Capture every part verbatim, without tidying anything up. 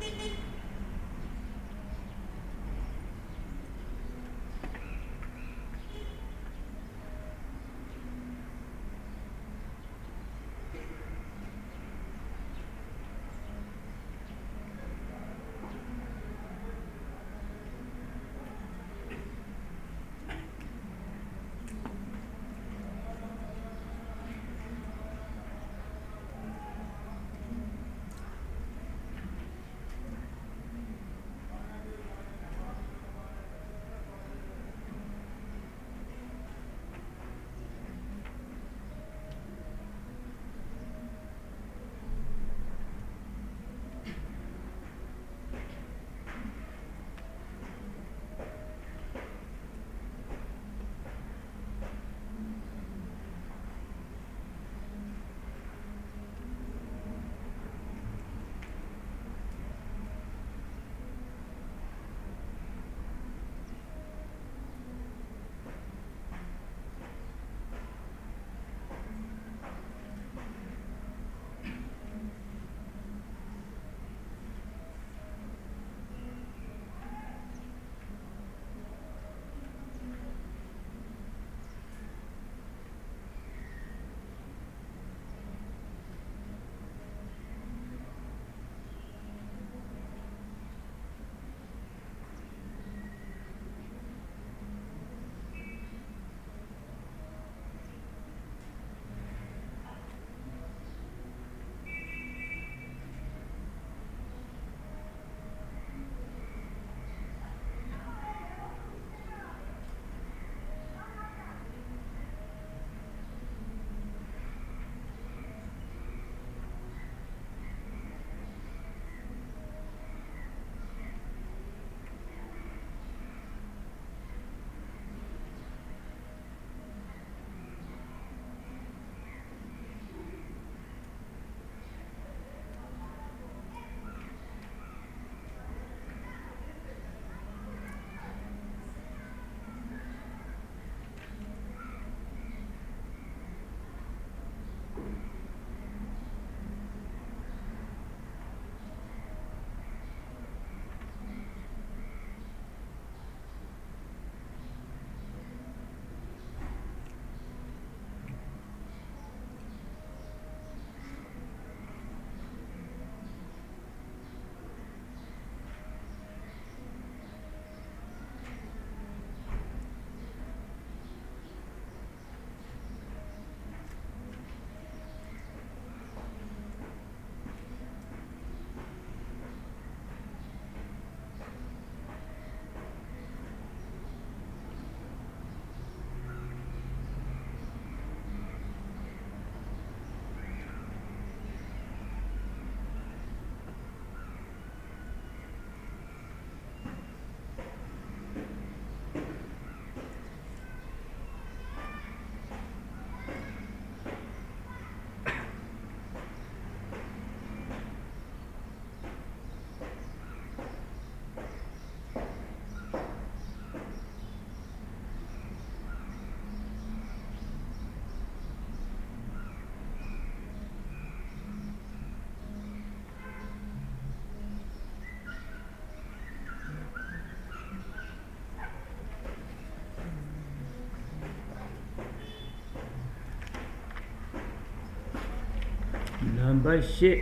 Number six.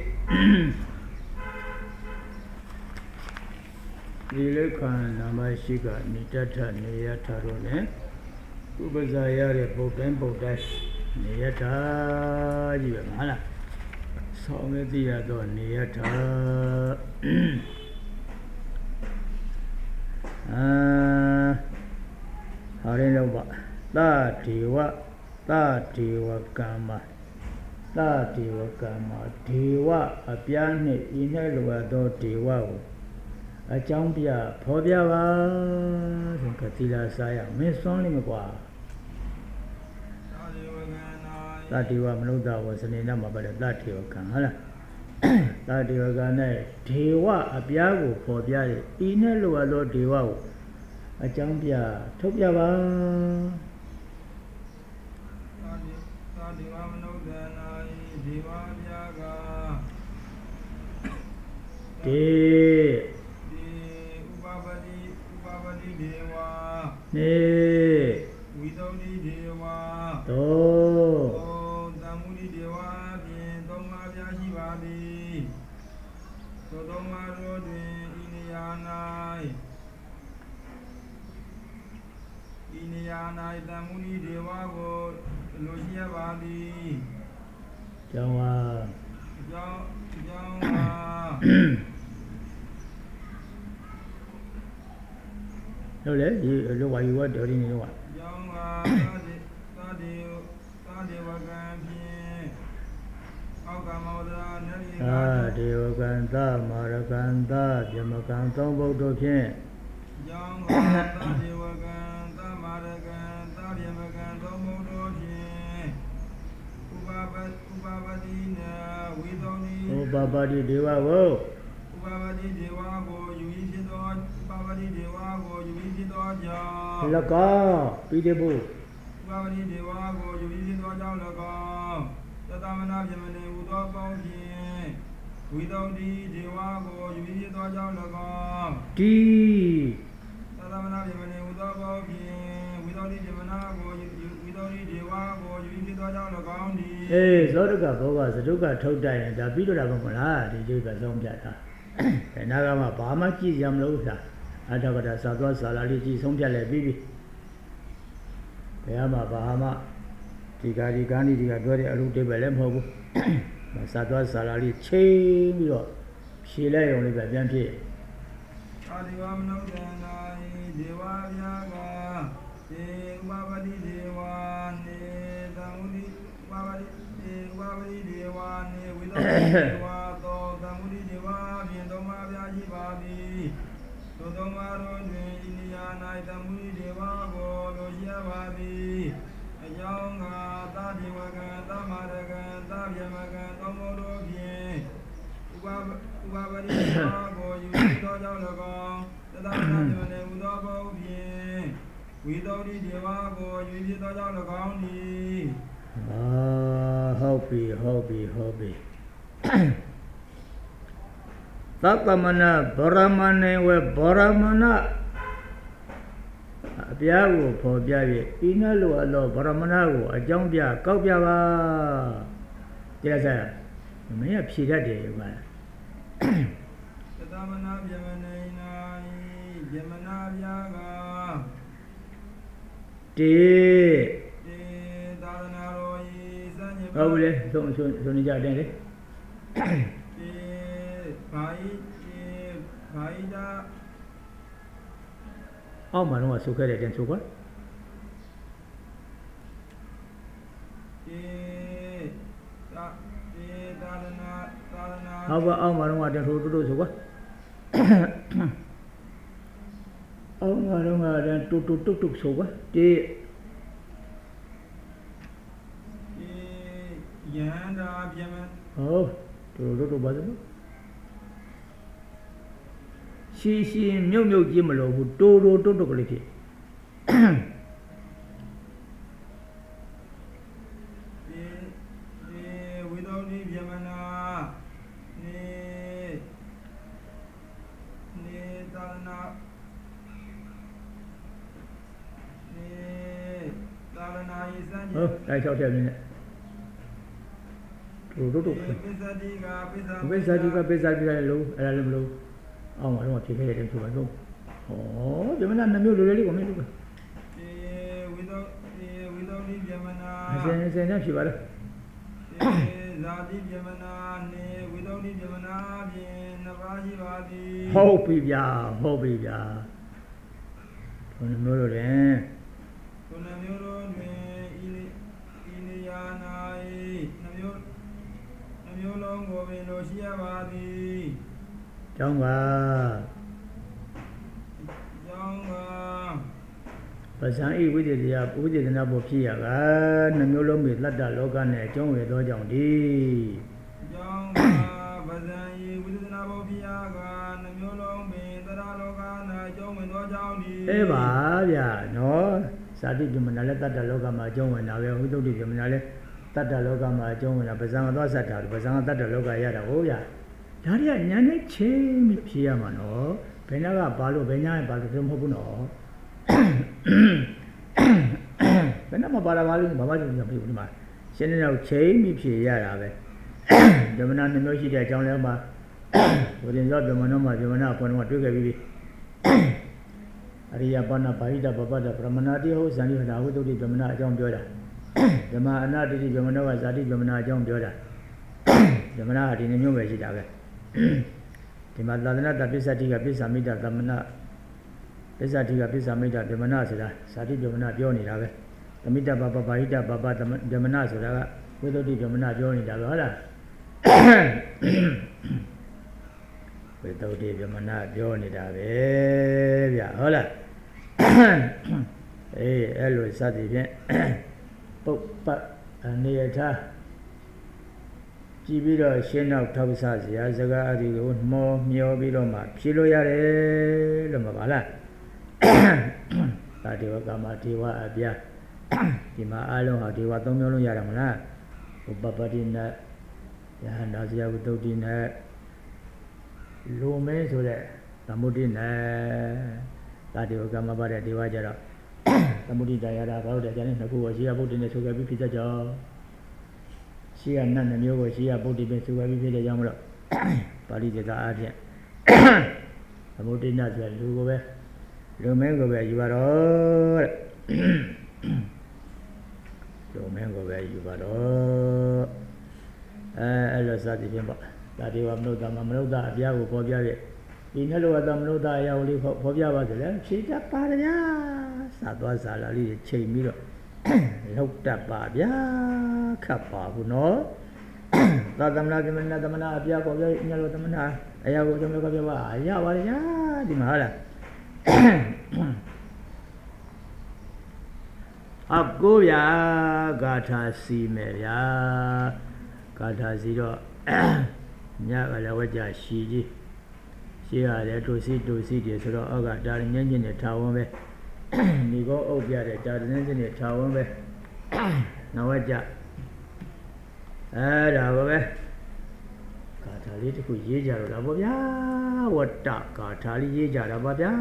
Vilekan number six. Nitata niyata rone. Ubazayare bogan bogas. Niyata jiwa mana. Sometiya do niyata. Ah, hari loba. Ta dewa, ta dewa kama. Ta dewa kama. Dewa apiane ine luwa do dewa o. Achampia phobia ba. Katila saya. Meson ni mekwa. Ta dewa manuda was an enama but a that dewa kan. Hala. Ta dewa gane. Dewa apiago phobia. Ine luwa do dewa o. Achampia thobia ba. Dewa Vidodi Deva Do Tamudi Deva Bien Doma Vyashivadi Dodoma Rodin Iniyanai Iniyanai Tamudi Deva Go Loshyavadi Jawa Jawa Đâu đấy, gì lúc vậy quá đợi đi nữa ạ. À, điều can ta, mara can ta, dhamma can tông bồ đô phiên. Upapati Deva vô. Upapati Deva vô, yu yi chi to, Upapati Deva vô, yu yi chi to chao. Là có, pi đề bù. Upapati Deva vô, yu yi chi to chao là có. Tatamana Vyamane Udo Bao Phiên. Vidodi Deva vô, yu yi chi to chao là có. Đi. Tatamana Vyamane Udo Bao Phiên. Vidodi Vyamana vô, Vidodi Deva vô, yu yi chi to chao là có đi. Ê, gió đức cả bố bà, gió đức cả thâu tay này, đã biết được là không là, thì chứ cả xong chả thà. Cái nào mà bà mà chỉ dám lâu ra, à đó cái sao đó sao lại chỉ xong chả lại biết đi. Cái mà bà mà thì cái gì cái gì cái đó thì ở lúc đấy về làm không, mà sao đó sao lại chế đi rồi, xí lại rồi lại biến thế. Adivam Navdanai Deva Vyaga Te Upapati Deva Ne Tamudi Upapati Upapati Deva Ne Vidodi Deva To Tamudi Deva Bien Doma Vyashivadi Dodoma Rodin Iniyanai Tamudi Deva Go Loshyavadi Ayanga Ta Devagan Ta Maragan Ta Vyamagan Tomodo Bien Upapati Deva Go Yu Yi To Chao La Gong Tatamana Vyamane Udo Bao Phiên Vidodi Deva Go Yu Yi To Chao La Gong Ni. À, hobby, hobby, hobby. Tatamana Brahmane we Brahmana. Bia của phò bia về, ina lo lo Brahmana của ở trong bia câu bia ba. Thế là sao? Mấy là phi ra để mà. Tatamana Vyamane Nai Vyamana Vyaga Đi. Đâu đi, xuống xuống xuống đi ra đây đấy. Phải phải ra. Ô mà nó mà xuống cái này trên xuống quá. Ô mà ô mà nó mà trên xuống xuống xuống quá. Ô mà nó mà trên tụt tụt tụt tụt xuống quá. Đi. Ồ, tụt tụt tụt bao nhiêu? Xí xí miêu miêu gì mà lo, tụt tụt tụt tụt cái gì? Vidodi Vyamana Ne Ne Talana Ne Talana Isan. Ồ, đây sao theo này? Tụt tụt tụt. Bây giờ đi qua bây giờ đi ra lâu, ra lâu lâu. Ô mà nó mà thì cái này trên xuống không? Ồ, giờ mình ăn nó miêu lười lười của mình luôn. Vidodi Vyamana. Xem xem nhá, chị bảo đây. Zadi Vyamana Ne Vidodi Vyamana Bien Navashivadi. Hô bì bia, hô bì bia. Con nó miêu rồi đấy. Con nó miêu rồi đấy. Iniyanai Namiyo Namiyo Long Go Be Loshyavadi. Trong và Trong và bà sáng y quý vị thì quý vị thì nào bộ phi à cả nằm nhiều lông mệt lát đà lô can này trong về đó chồng đi. Trong và bà sáng y quý vị thì nào bộ phi à cả nằm nhiều lông mệt lát đà lô can này trong về đó chồng đi. Ê bà dạ nó sao đi chúng mình nói lát đà lô can mà trong về nào về hữu tục đi chúng mình nói lát đà lô can mà trong về nào bà sáng đó sát thảo bà sáng lát đà lô can ya đâu ô ya. Đó là nhà này chế mi phi à mà nó bên nào cả bảo luôn bên nhà bảo luôn không có nó. ခဏမပါလာပါလို့ဘာမှမပြောဘူးဒီမှာရှင်းနေတော့ချိန်ပြီးဖြေရတာပဲဗြဟ္မဏနှမျိုးရှိတဲ့အကြောင်းလဲမှာဝိရင်သောဗြဟ္မဏမှာဗြဟ္မဏအပေါ်တော့တွေ့ခဲ့ပြီးအရိယပါဏပါဠိတပပတဗြဟ္မဏတိဟုတ်ဇန်လိဟတာဝိတုဒ္ဓိဗြဟ္မဏအကြောင်းပြောတာဗြဟ္မအနာတိဗြဟ္မဏကဇာတိဗြဟ္မဏအကြောင်းပြောတာဗြဟ္မဏဟာဒီနှမျိုးပဲရှိတာပဲဒီမှာသာသနာတပစ္စတိကပစ္ဆာမိတသမဏပစ္ဆတိကပစ္ဆာမိတဗြဟ္မဏဆိုတာဇာတိဗြဟ္မဏပြောနေတာပဲသမိတပပပါဠိတပပဗြဟ္မဏဆိုတာကဝိတုဒ္ဓိဗြဟ္မဏပြောနေတာပဲဟုတ်လားဝိတုဒ္ဓိဗြဟ္မဏပြောနေတာပဲဗျဟုတ်လားအေးအဲ့လိုစသည်ဖြင့်ပုပ္ပအနေထားကြည့်ပြီးတော့ရှင်းနောက်ထောက်ဆစရာစကားအဒီကိုမောမျောပြီးတော့မှဖြေလို့ရတယ်လို့မပါလားသာဒေဝကာမဒေဝအပြားဒီမှာအလုံးဟာဒေဝသုံးမျိုးလုံးရတာမလားဥပပတိနတ်ယဟန္တာဇယဝတ္တုတိနတ်လူမဲဆိုတဲ့သမုဒိနတ်သာဒေဝကာမပါတဲ့ဒေဝကြတော့သမုဒိတရားတာဘာလို့တဲ့ကျန်တဲ့နှစ်ခုကိုရှိရဗုဒ္ဓနဲ့ဆိုခဲ့ပြီးဖြစ်တတ်ကြရှိရနတ်နှမျိုးကိုရှိရဗုဒ္ဓပဲဆိုခဲ့ပြီးဖြစ်တဲ့ကြောင့်မလို့ပါဠိစကားအားဖြင့်သမုဒိနတ်ဆိုလူကိုပဲလူမဲကိုပဲယူရတော့တဲ့လူမဲကိုပဲယူပါတော့အဲအဲ့လိုစသည်ဖြင့်ပေါ့ဒါဒီဝမနုဿမမနုဿအပြားကိုပေါ်ပြတဲ့ဒီနဲ့လိုသမနုဿအရာလေးပေါ်ပြပါဆိုလဲဖြေတတ်ပါဗျာစာသွားစာလာလေးချိန်ပြီးတော့လောက်တတ်ပါဗျာခတ်ပါဘူးနော်သာသမနာသမနာသမနာအပြားပေါ်ပြညလိုသမနာအရာကိုကျွန်တော်ကပြောပါရပါလေညာဒီမှာဟုတ်လားအကိုဗျာဂါထာစီမယ်ဗျာဂါထာစီတော့ညကလည်းဝကြရှိကြီးရှိရတယ်တူစီတူစီတယ်ဆိုတော့အောက်ကဒါရင်းချင်းနဲ့ထာဝန်းပဲဒီကောအုပ်ပြတဲ့ဒါရင်းချင်းနဲ့ထာဝန်းပဲနဝကြအဲဒါပဲဂါထာလေးတစ်ခုရေးကြတော့လားဗောဗျာဝတ္တဂါထာလေးရေးကြတာပါဗျာ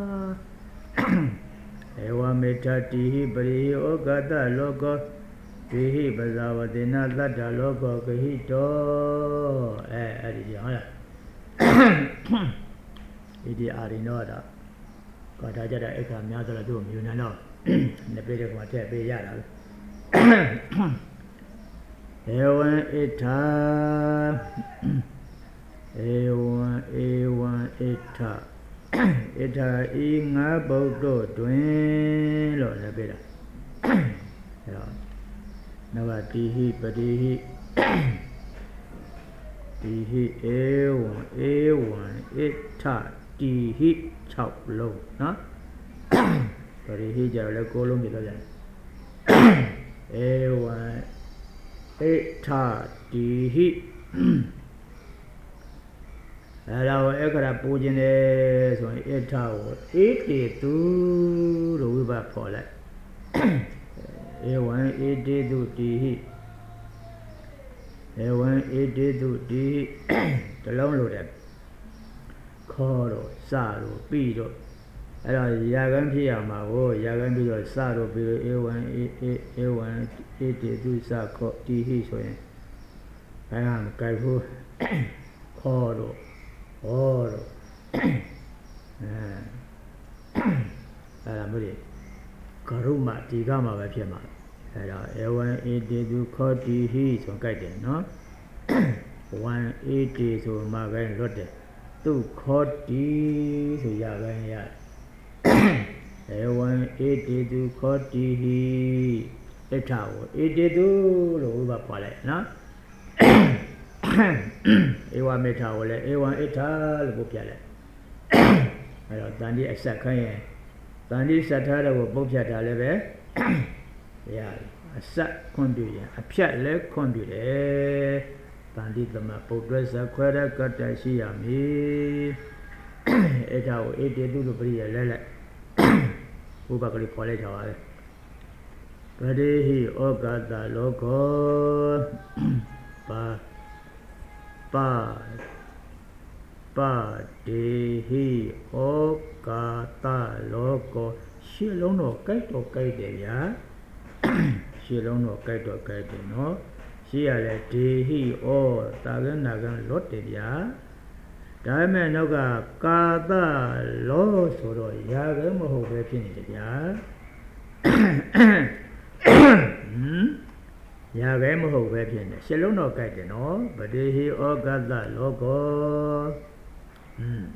ဧဝမေတ္တတိဟိပရိဩဂတလောကောဒေဟိပဇာဝတေနသတ္တလောကောဂဟိတောအဲအဲ့ဒီကြောင့်ဟုတ်လားဒီဒီအာရိနောတာကာထာကြတဲ့အခါများဆိုတော့သူ့မြူနန်တော့နှစ်ပေတည်းကထည့်ပေးရတာပဲဧဝံဣထာဧဝံဧဝံဣထာဣထာဤငါဗုဒ္ဓတွင်လို့လည်းပေးတာအဲတော့နဝတိဟိပတိဟိတိဟိဧဝံဧဝံဣထာတိဟိ၆လုံးနော်ပရိဟိကြတော့လည်း၉လုံးပြတော့ပြန်ဧဝံဣထာတိဟိအဲဒါကိုအခရာပူခြင်းတယ်ဆိုရင်ဣထာကိုဣတေတုလို့ဝိပါဖော်လိုက်ဧဝံဣတေတုတိဟိဧဝံဣတေတုတိတလုံးလို့တဲ့ခေါ်တော့စတော့ပြီးတော့အဲ့တော့ရာဂန်ဖြစ်ရမှာကိုရာဂန်ပြီးတော့စတော့ပြီးဧဝံဧဧဝံဣတေတုစခေါ်တိဟိဆိုရင်အဲဟာမကြိုက်ဘူးခေါ်တော့ဟောတော့အဲအဲ့ဒါမျိုးကရုမဒီကမှာပဲဖြစ်မှာအဲ့တော့ဧဝံဣတေတုခေါ်တိဟိဆိုကြိုက်တယ်နော်ဝံဣတေဆိုမှပဲလွတ်တယ်သူခေါ်တိဆိုရပဲရဧဝံဣတေတုခေါ်တိဟိဣထာကိုဣတေတုလို့ဥပပါလိုက်နော်ဧဝမေထာကိုလည်းဧဝံဣထာလို့ပုတ်ပြလိုက်အဲ့တော့တန်တိအဆက်ခိုင်းရင်တန်တိဆက်ထားတဲ့ကိုပုတ်ဖြတ်တာလည်းပဲရတယ်အဆက်ခွန်ပြုရင်အဖြတ်လည်းခွန်ပြုတယ်တန်တိသမပုတ်တွဲဇခွဲရကတ္တရှိရမည်ဣထာကိုဣတေတုလို့ပြရလဲလဲဘုဘကလေးခေါ်လိုက်တာပါပဲပရိဟိဩဂတလောကောပါပါပါဒေဟိဩကာတလောကောရှင်းလုံးတော့ကြိုက်တော့ကြိုက်တယ်ဗျာရှေ့လုံးတော့ကြိုက်တော့ကြိုက်တယ်နော်ရှိရလေဒေဟိဩတာကနာကလွတ်တယ်ဗျာဒါပေမဲ့နောက်ကကာသလောဆိုတော့ရာကမဟုတ်ပဲဖြစ်နေတယ်ဗျာဟမ်ရာကမဟုတ်ပဲဖြစ်နေရှေ့လုံးတော့ကြိုက်တယ်နော်ပတိဟိဩကသလောကောဟမ်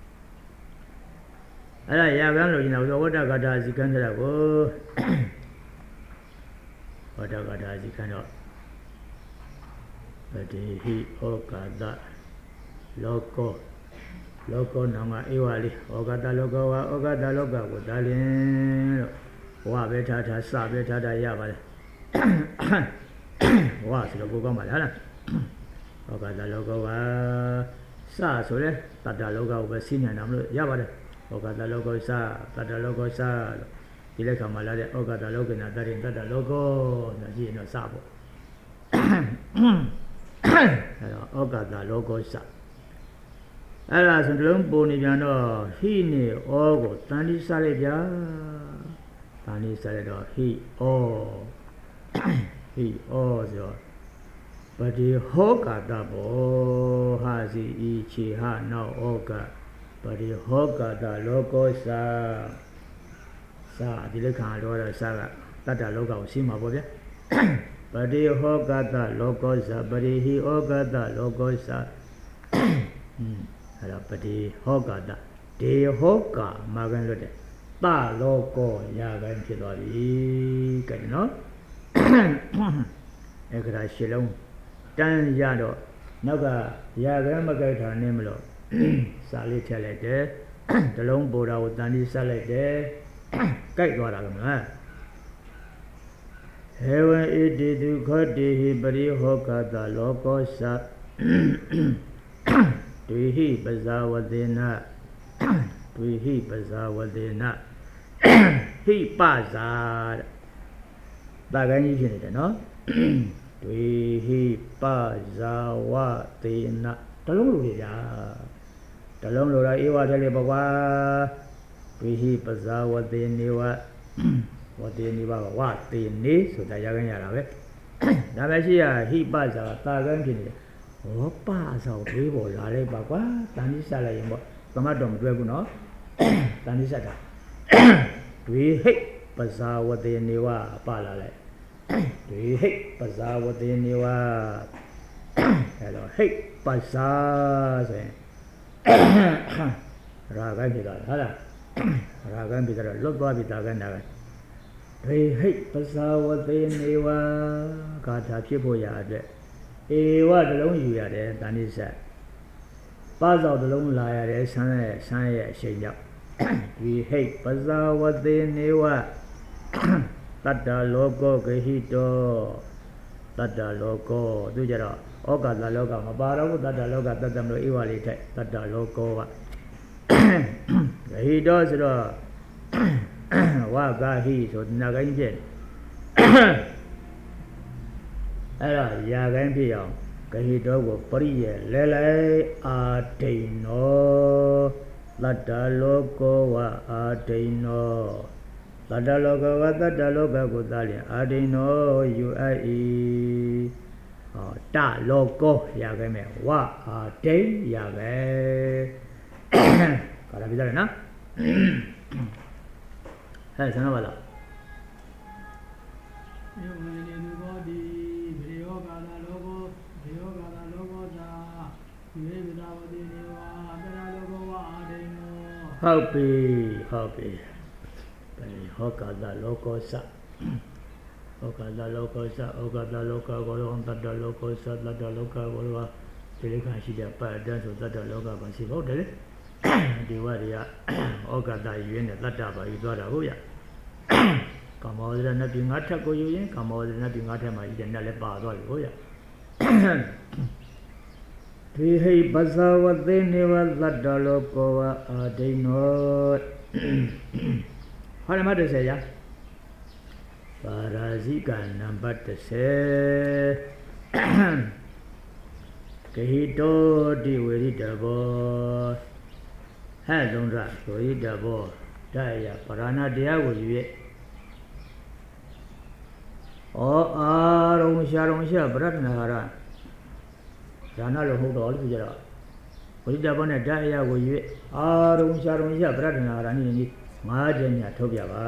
အဲ့ဒါရာကလို့ရင်တော့ဝတ္တကထာစီကံကြတာကိုဝတ္တကထာစီကံတော့ပတိဟိဩကာသလောကောလောကောနောင်ကဧဝလေးဩကာသလောကောဝါဩကာသလောကကိုဒါလင်းလို့ဝါပဲထားထားစပဲထားထားရပါလေဝါဆိုတော့ကိုကောင်းပါလားလားဩကာသလောကောဝါစဆိုလဲတတ္တလောကကိုပဲစီးညံတာမလို့ရပါတယ်ဩကာသလောကောစတတ္တလောကောစလို့ဒီလက်ခံမှာလာတဲ့ဩကာသလောကနာတရင်တတ္တလောကောဆိုကြည့်ရင်တော့စပေါ့အဲ့တော့ဩကာသလောကောစအဲ့ဒါဆိုတလုံးပုံနေပြန်တော့ဟိနေဩကိုတန်တိစားလိုက်ဗျာတန်တိစားလိုက်တော့ဟိဩဟိဩဆိုတော့ပတိဟောကာတဘောဟာစီဤခြေဟနောက်ဩကပတိဟောကာတလောကောစာစာဒီလက်ခံတော့စာကတတ္တလောကကိုရှင်းမှာပေါ့ဗျာပတိဟောကတလောကောစာပရိဟိဩကတလောကောစာအဲ့ဒါပတိဟောကတဒေဟောကာမာကန်လွတ်တယ်တလောကောရာကန်ဖြစ်သွားပြီကဲနော်အဲ့ဒါရှင်းလုံးတန်းရတော့နောက်ကရာကန်မကြိုက်တာနဲ့မလို့စာလေးထည့်လိုက်တယ်တလုံးပေါ်တာကိုတန်လေးဆက်လိုက်တယ်ကြိုက်သွားတာကမလားဟေဝံဣတိတုခောတိဟိပရိဟောကတလောကောသဒွေဟိပဇာဝတေနဒွေဟိပဇာဝတေနဟိပဇာတာကန်းကြီးဖြစ်နေတယ်နော်ဒွေဟိပဇာဝတေနတလုံးလိုပြကြာတလုံးလိုတော့ဧဝထဲလေးပေါ့ကွာဒွေဟိပဇာဝတေနေဝဝတေနိဗ္ဗာန်ဝတေနေဆိုတာရခိုင်းရတာပဲဒါပဲရှိရဟိပဆိုတာတာကန်းဖြစ်နေတယ်ဟောပဆိုတွေးပေါ်လာလိုက်ပါကွာတန်တိဆက်လိုက်ရင်ပေါ့သမတ်တော်မတွဲဘူးနော်တန်တိဆက်တာတွေဟိပဇာဝတေနေဝပလာလိုက်တွေဟိပဇာဝတေနေဝအဲ့တော့ဟိပဇာဆိုရင်ရာဂန်ဖြစ်တာဟုတ်လားရာဂန်ဖြစ်တော့လွတ်သွားပြီတာကန်းတာကဒိဟိပဇာဝတေနေဝဂါထာဖြစ်ဖို့ရအတွက်ဧဝတလုံးယူရတယ်တန်တိဆက်ပဇောတလုံးလာရတယ်ဆန်းရဲ့ဆန်းရဲ့အရှိန်ကြောင့်ဒီဟိပဇာဝတေနေဝတတ္တလောကောဂဟိတောတတ္တလောကောသူကြတော့ဩကာသလောကမပါတော့ဘူးတတ္တလောကတတ္တမလို့ဧဝလေးထိုက်တတ္တလောကောကဂဟိတောဆိုတော့ဝါဂဟိဆိုနာကိုင်းဖြစ်အဲ့တော့ရာကိုင်းဖြစ်အောင်ဂဟိတောကိုပရိယေလဲလဲအာဒိနောတတ္တလောကောဝအာဒိနောတတ္တလောကဝတတ္တလောကကိုသာလျှင်အာဒိနောယူအပ်၏ဟောတလောကောရာကိုင်းမဲ့ဝအာဒိရာပဲကာရပြတယ်နော်ဟဲ့ဆန္ဒပါလားယောမနေနုဘောတိဘေယောကာလလောကောဘေယောကာလလောကောသာဝိဝဒဝတိနေဝတရလောကောဝအာဒိနောဟုတ်ပြီဟုတ်ပြီဘေဟောကာလလောကောသဟောကာလလောကောသဟောကာလလောကကိုရောတတ္တလောကောသတတ္တလောကကိုရောဒီလေးခါရှိတဲ့ပတ်တန်းဆိုတတ္တလောကပါရှိဟုတ်တယ်လေဒီဝတွေကဩကာသယူရင်းနဲ့တတ္တပါယူသွားတာဟုတ်ရကာမောဒရနတ်ပြည်ငါးထက်ကိုယူရင်ကာမောဒရနတ်ပြည်ငါးထက်မှာဤတဲ့နတ်လည်းပါသွားပြီဟုတ်ရဒီဟိပဇဝတေနေဝတတ္တလောကောဝအာဒိနောဟောရမတ်တစ်ဆယ်ရပါရာဇိကနံပါတ်တစ်ဆယ်ဂဟိတောတိဝေရိတဘောဟဲ့လုံးရဝေရိတဘောဒါရပရဏတရားကိုယူရဲ့ဩအာရုံရှာရုံရှာပရတ္ထနာဟာရဇာနာလို့ဟုတ်တော်လို့ပြောကြတော့ဝိတ္တဘောနဲ့ဓာတ်အရာကိုရွေ့အာရုံရှာရုံရှာပရတ္ထနာဟာရနည်းနည်းငါးချက်ညထုတ်ပြပါ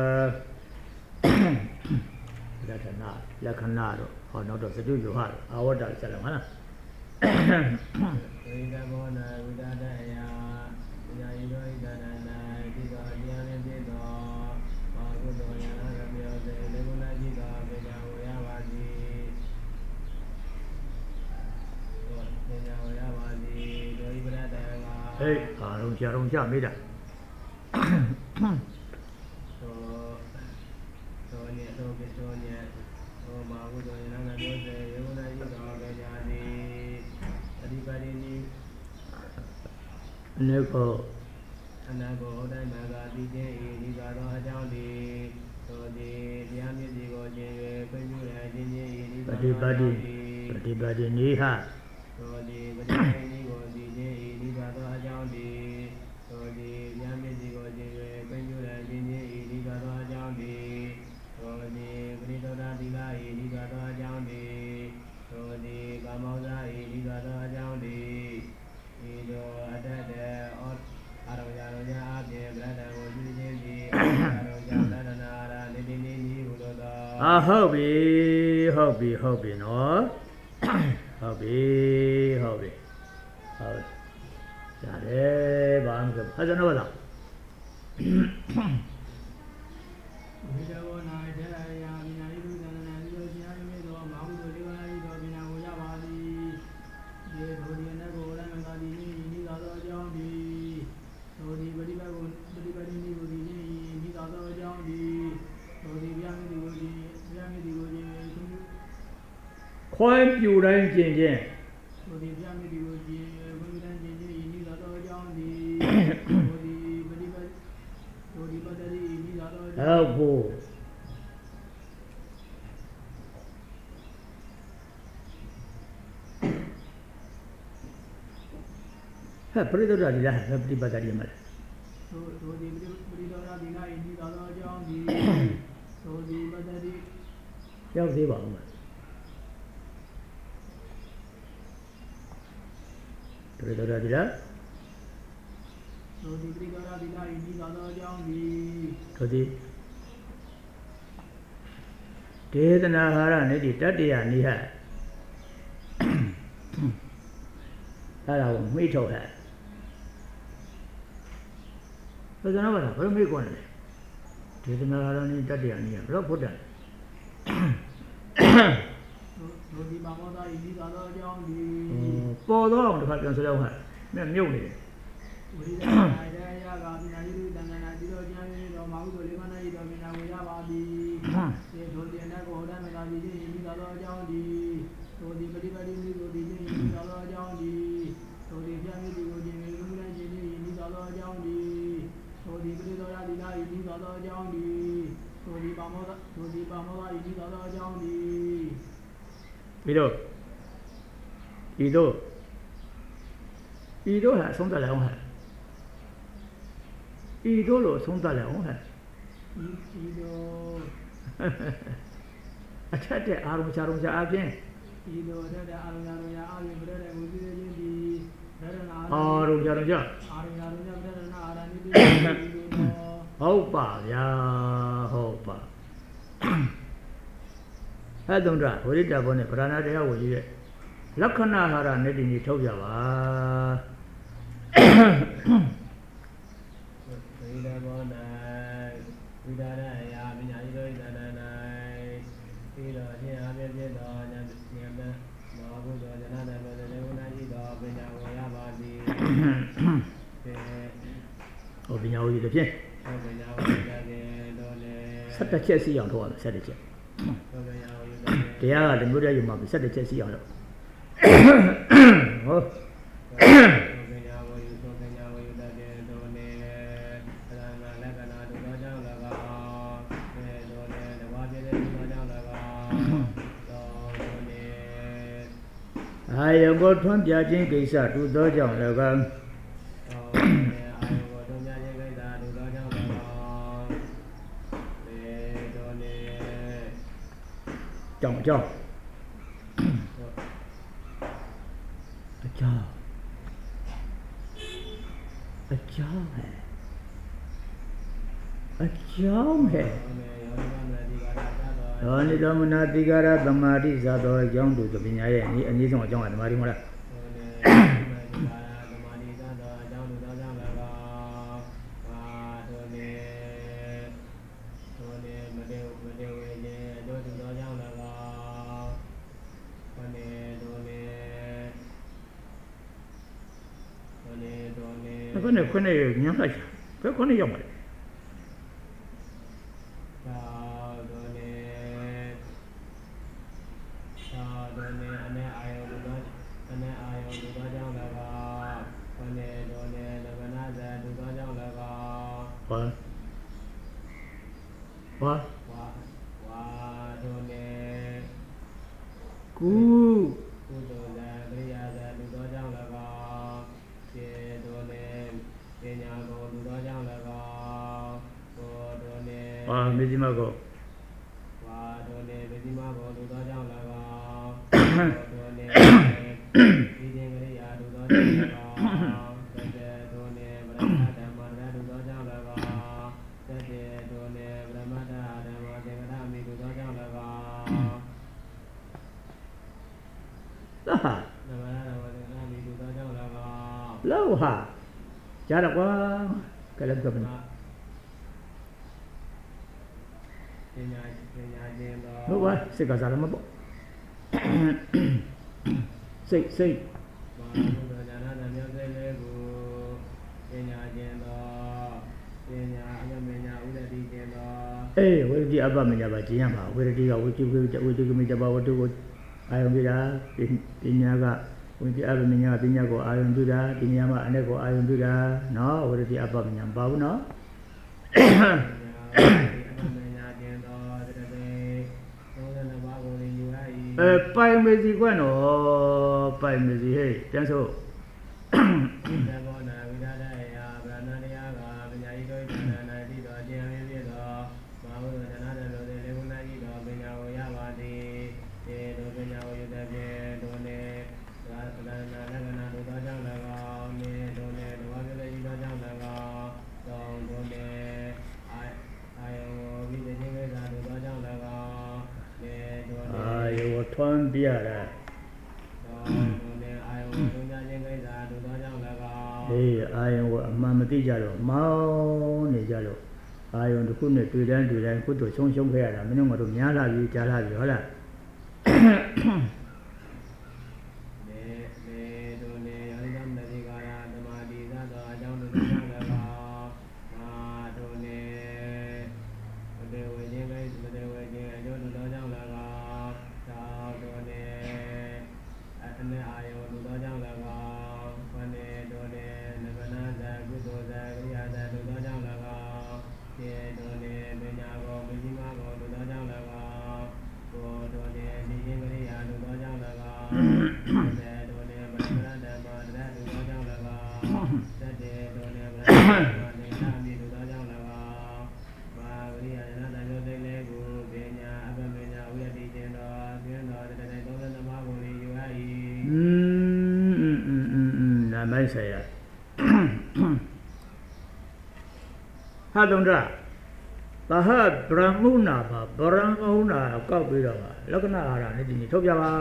ပရတ္ထနာလက္ခဏာတော့ဟောနောက်တော့စတုယောဟအာဝတ္တဆက်လာမလားဝိတ္တဘောနာဝိတ္တဓာတ်အရာပညာယိသောဣဒ္ဓနာနာဒီသောတရားနဲ့ပြည့်သောဘာကုသိုလ်ဉာဏ်ကပြောတဲ့လေကုဏจิตသောပညာဝေယပါစီပညာဝေယပါစီဒိဋ္ဌိပရတ္တံကဟေးအာရုံရှာရုံရှာမေးတာသောသောညေသောကိသောညေသောဘာကုသိုလ်ဉာဏ်ကပြောတဲ့လေကုဏจิตသောပညာစီအဓိပတိနိအနေကိုအနာကိုဟောတိုင်းမှာကတိကျင်းဤဒီကတော့အကြောင်းဒီသောဒီတရားမြစ်စီကိုခြင်း၍ခွင့်ပြုရခြင်းချင်းဤဒီပฏิပတ်တိပฏิပတ်တိနိဟသောဒီပฏิပတ်တိကိုဒီခြင်းဤဒီကတော့အကြောင်းဒီသောဒီတရားမြစ်စီကိုခြင်း၍ခွင့်ပြုရခြင်းချင်းဤဒီကတော့အကြောင်းဒီသောဒီပရိသောတာတိလာဤဒီကတော့အကြောင်းဒီသောဒီကာမောဇာဤဒီကတော့အကြောင်းဒီဤသောအတ္တတေဩအာရုံရာရုံရာအပြင်ဗရဒံကိုပြုခြင်းသည်အာရုံရာသဒနာရာနေတိနေဤဟုသောအာဟုတ်ပြီဟုတ်ပြီဟုတ်ပြီနော်ဟုတ်ပြီဟုတ်ပြီဟုတ်ရတယ်ဘာမှမဆိုဟာကျွန်တော်လားဝိတဝနာတေယာမိနာယုသန္တနာဒီလိုရှင်အားမြေသောမဟုသောလေဝနာဤသောပညာကိုရပါသည်ဒီဒုတိယနကိုရမသာသည်ဤသာသောအကြောင်းသည်သောဒီပရိပတ်ကိုပရိပတ်တိနိကိုဒီခြင်းဤသာသောအကြောင်းသည်သောဒီဗျာမိတိကိုဒီဗျာမိတိကိုခြင်းခွင့်ပြုတိုင်းကျင့်ခြင်းသောဒီဗျာမိတိကိုခြင်းခွင့်ပြုတိုင်းကျင့်ခြင်းဤသာသောအကြောင်းသည်သောဒီပရိပတ်သောဒီပတ္တိဤသာသောအကြောင်းဟုတ်ဖို့ဟဲ့ပရိသောတာဒီလားပฏิပတ်တာဒီမှာသောသောဒီပရိသောတာဒီလားဤသာသောအကြောင်းသည်သောဒီပတ္တိရောက်သေးပါဦးမပရိသောတာဒီလားသောဒီပရိသောတာဒီလားဤသာသောအကြောင်းသည်သောဒီဒေသနာဟာရနိတိတတ္တယနိဟအဲ့ဒါကိုမိထုတ်ဟဲ့ဘယ်ကတော့ဘာလို့မိကွန်းလဲဒေသနာဟာရနိတတ္တယနိဟဘယ်တော့ဖွတ်တယ်သောဒီပါမောတာဤသာသောအကြောင်းသည်ပေါ်တော့အောင်တစ်ခါပြန်စတော့ဟဲ့မြတ်မြုပ်နေတယ်ဝိရိယနာယယာကပညာယုတန္တနာဒီလိုကျမ်းရင်းတော်မဟုသောလေမနာဤတော်ပညာကိုရပါသည်ဒီသောတိအနတ်ကိုဟောတတ်မသာသည်ဤသာသောအကြောင်းသည်သောဒီပฏิပတ်တိကိုဒီခြင်းဤသာသောအကြောင်းသည်သောဒီပြမြစ်ကိုခြင်းကိုလူတိုင်းခြင်းဤသာသောအကြောင်းသည်သောဒီပရိသောရတိလာဤသာသောအကြောင်းသည်သောဒီပါမောသောဒီပါမောဤသာသောအကြောင်းသည်ပြီးတော့ဤတို့ဤတို့ဟာဆုံးသက်လည်းအောင်ဟဲ့ဤတို့လို့ဆုံးသက်လည်းအောင်ဟဲ့ဤတို့အထက်တဲ့အာရုံချာရုံချာအပြင်ဤတို့အထက်တဲ့အာရုံချာရုံချာအပြင်ပြတဲ့ကိုကြည့်ခြင်းဒီရတနာအာရုံချာရုံချာအာရုံချာရုံချာပြတဲ့နာအာရဏိတိဟုတ်ပါဗျာဟုတ်ပါအဲ့တုန်းကဝိရိတဘောနဲ့ဗရဏတရားကိုကြည့်ရဲ့လက္ခဏာဟာရနေတိနေထုတ်ပြပါဝိရိတဘော၌ဝိဒါရအရာပညာဤသောဣဒနာ၌ပြီးတော့အရှင်အားဖြင့်ဖြစ်သောဉာဏ်ဉာဏ်မောဘုဒ္ဓဉာဏ်တမေတ္တေဝနာဤသောပညာကိုရပါသည်ဟောပညာကိုရတဲ့ဖြင့်ဟောပညာကိုရတဲ့တော့လေဆက်တစ်ချက်စီအောင်ထုတ်ရမယ်ဆက်တစ်ချက်တရားကတမျိုးတည်းယူမှာဆက်တစ်ချက်စီအောင်လို့ဟုတ်အာယဘောထွန်းပြခြင်းကိစ္စတူသောကြောင့်လည်းကကြောင်းအကြောင်းအကြောင်းအကြောင်းဟဲ့အကြောင်းဟဲ့ဟောနိသောမနာတိကာရသမာဓိဇာတော်အကြောင်းတို့ပညာရဲ့အနည်းဆုံးအကြောင်းကသမာဓိမဟုတ်လားခွနဲ့ခွနဲ့ညံလိုက်ဘယ်ခွနဲ့ရောက်မှာလဲသာဒိုနေသာဒိုနေအနေအာယုဒုအနေအာယုဒုသောကြောင့်၎င်းခွနဲ့ဒိုနေလဗနာဇာဒုသောကြောင့်၎င်းဟောဟောဝါဝါဒိုနေကူကုသိုလ်ဇာပရိယာဇာဒုသောကြောင့်၎င်းကျေဒိုနေပညာကိုလူတော်ကြောင့်၎င်းကိုတို့နေအာမေဇိမကိုဝါတို့နေမေဇိမကိုလူတော်ကြောင့်၎င်းတို့နေဒီခြင်းကလေးအားလူတော်ကြောင့်၎င်းသက်တဲ့တို့နေဗရမဓမ္မရလူတော်ကြောင့်၎င်းသက်တဲ့တို့နေဗရမဓမ္မဓမ္မသင်္ကရမိလူတော်ကြောင့်၎င်းလာဟာဓမ္မရဓမ္မသင်္ကရမိလူတော်ကြောင့်၎င်းလောဟာကြားတော့ကွာကလည်းကပ်နေပညာပညာချင်းတော့ဟုတ်ပါစိတ်ကစားလည်းမပေါ့စိတ်စိတ်ဘာလို့ဒါနနာမျိုးသေးလေးကိုပညာချင်းတော့ပညာအမမညာဥဒတိချင်းတော့အေးဝိရတိအပမညာပါကျင်ရမှာဝိရတိကဝိจิဝိဝိจิကမိတဘာဝတ္ထုကိုအာယုံပြတာပညာကဝိပ္ပအပမညာပညာကိုအာယုံပြုတာပညာမှာအနေကိုအာယုံပြုတာနော်ဝိရတိအပမညာပါဘူးနော်အဲပိုင်မေစီကွန်းတော့ပိုင်မေစီဟဲ့ပြန်ဆိုသေဘောနာဝိဒဒယဗရဏတရားကပညာဤတို့ဉာဏ်နာတိတော်အကျဉ်းရင်းပြသောမဟာဘုရားဉာဏ်တော်တို့လေကုဏဤတော်ပညာကိုရပါသည်ဒီတို့ပညာကိုရတဲ့ဖြင့်တို့နေသာသနာလက္ခဏာတို့သောကြောင့်၎င်းနေတို့နေဓမ္မပြည့်ဤသောကြောင့်၎င်းတောင်းတို့နေအာအာယောဝိသေခြင်းဝေဒာတို့သောကြောင့်၎င်းနေတို့နေအာယောထွန်းပြတာတို့နေအာယောသုံးကြခြင်းဝေဒာတို့သောကြောင့်၎င်းအေးအာယောအမှန်မသိကြတော့မောင်းနေကြတော့အာယုံတစ်ခုနဲ့တွေ့တိုင်းတွေ့တိုင်းကုသိုလ်ဆုံးရှုံးခဲ့ရတာမင်းတို့ကတော့များလာပြီကြားလာပြီဟုတ်လားနေနေတို့နေအရိယမတိကာယသမာဓိသသောအကြောင်းတို့ကြောင့်လည်းပါအာတို့နေမတေဝေခြင်းပဲမတေဝေခြင်းအကျိုးတို့ကြောင့်လည်းပါသာတို့နေအနေအာယုံတို့ကြောင့်လည်းပါခဏနေတို့နေနဗနာဇာကုသိုလ်ဇာကရိယာဇာတို့ကြောင့်လည်းပါကျေတို့နေပညာကိုမကြီးမားကိုတို့ကြောင့်လည်းပါကိုတို့နေဒီရင်ကလေးအားတို့ကြောင့်လည်းပါတဲ့တို့နေဗရမဓမ္မတဲ့တို့ကြောင့်လည်းပါသက်တဲ့တို့နေဗရမဓမ္မတဲ့နာမီတို့ကြောင့်လည်းပါဘာဝရိယနာတမျိုးသိလေးကိုပညာအပမညာဝိရတိခြင်းတော်ပြင်းတော်တဲ့တဲ့သုံးသမားကိုယူရ၏อืมอืมอืมอืมနာမိုက်ဆရာဟာတုံဒရာသဟဗြဟ္မုနာပါဗရံမဟုနာကောက်ပြီးတော့လက္ခဏာအာရနဲ့ဒီနေ့ထုတ်ပြပါ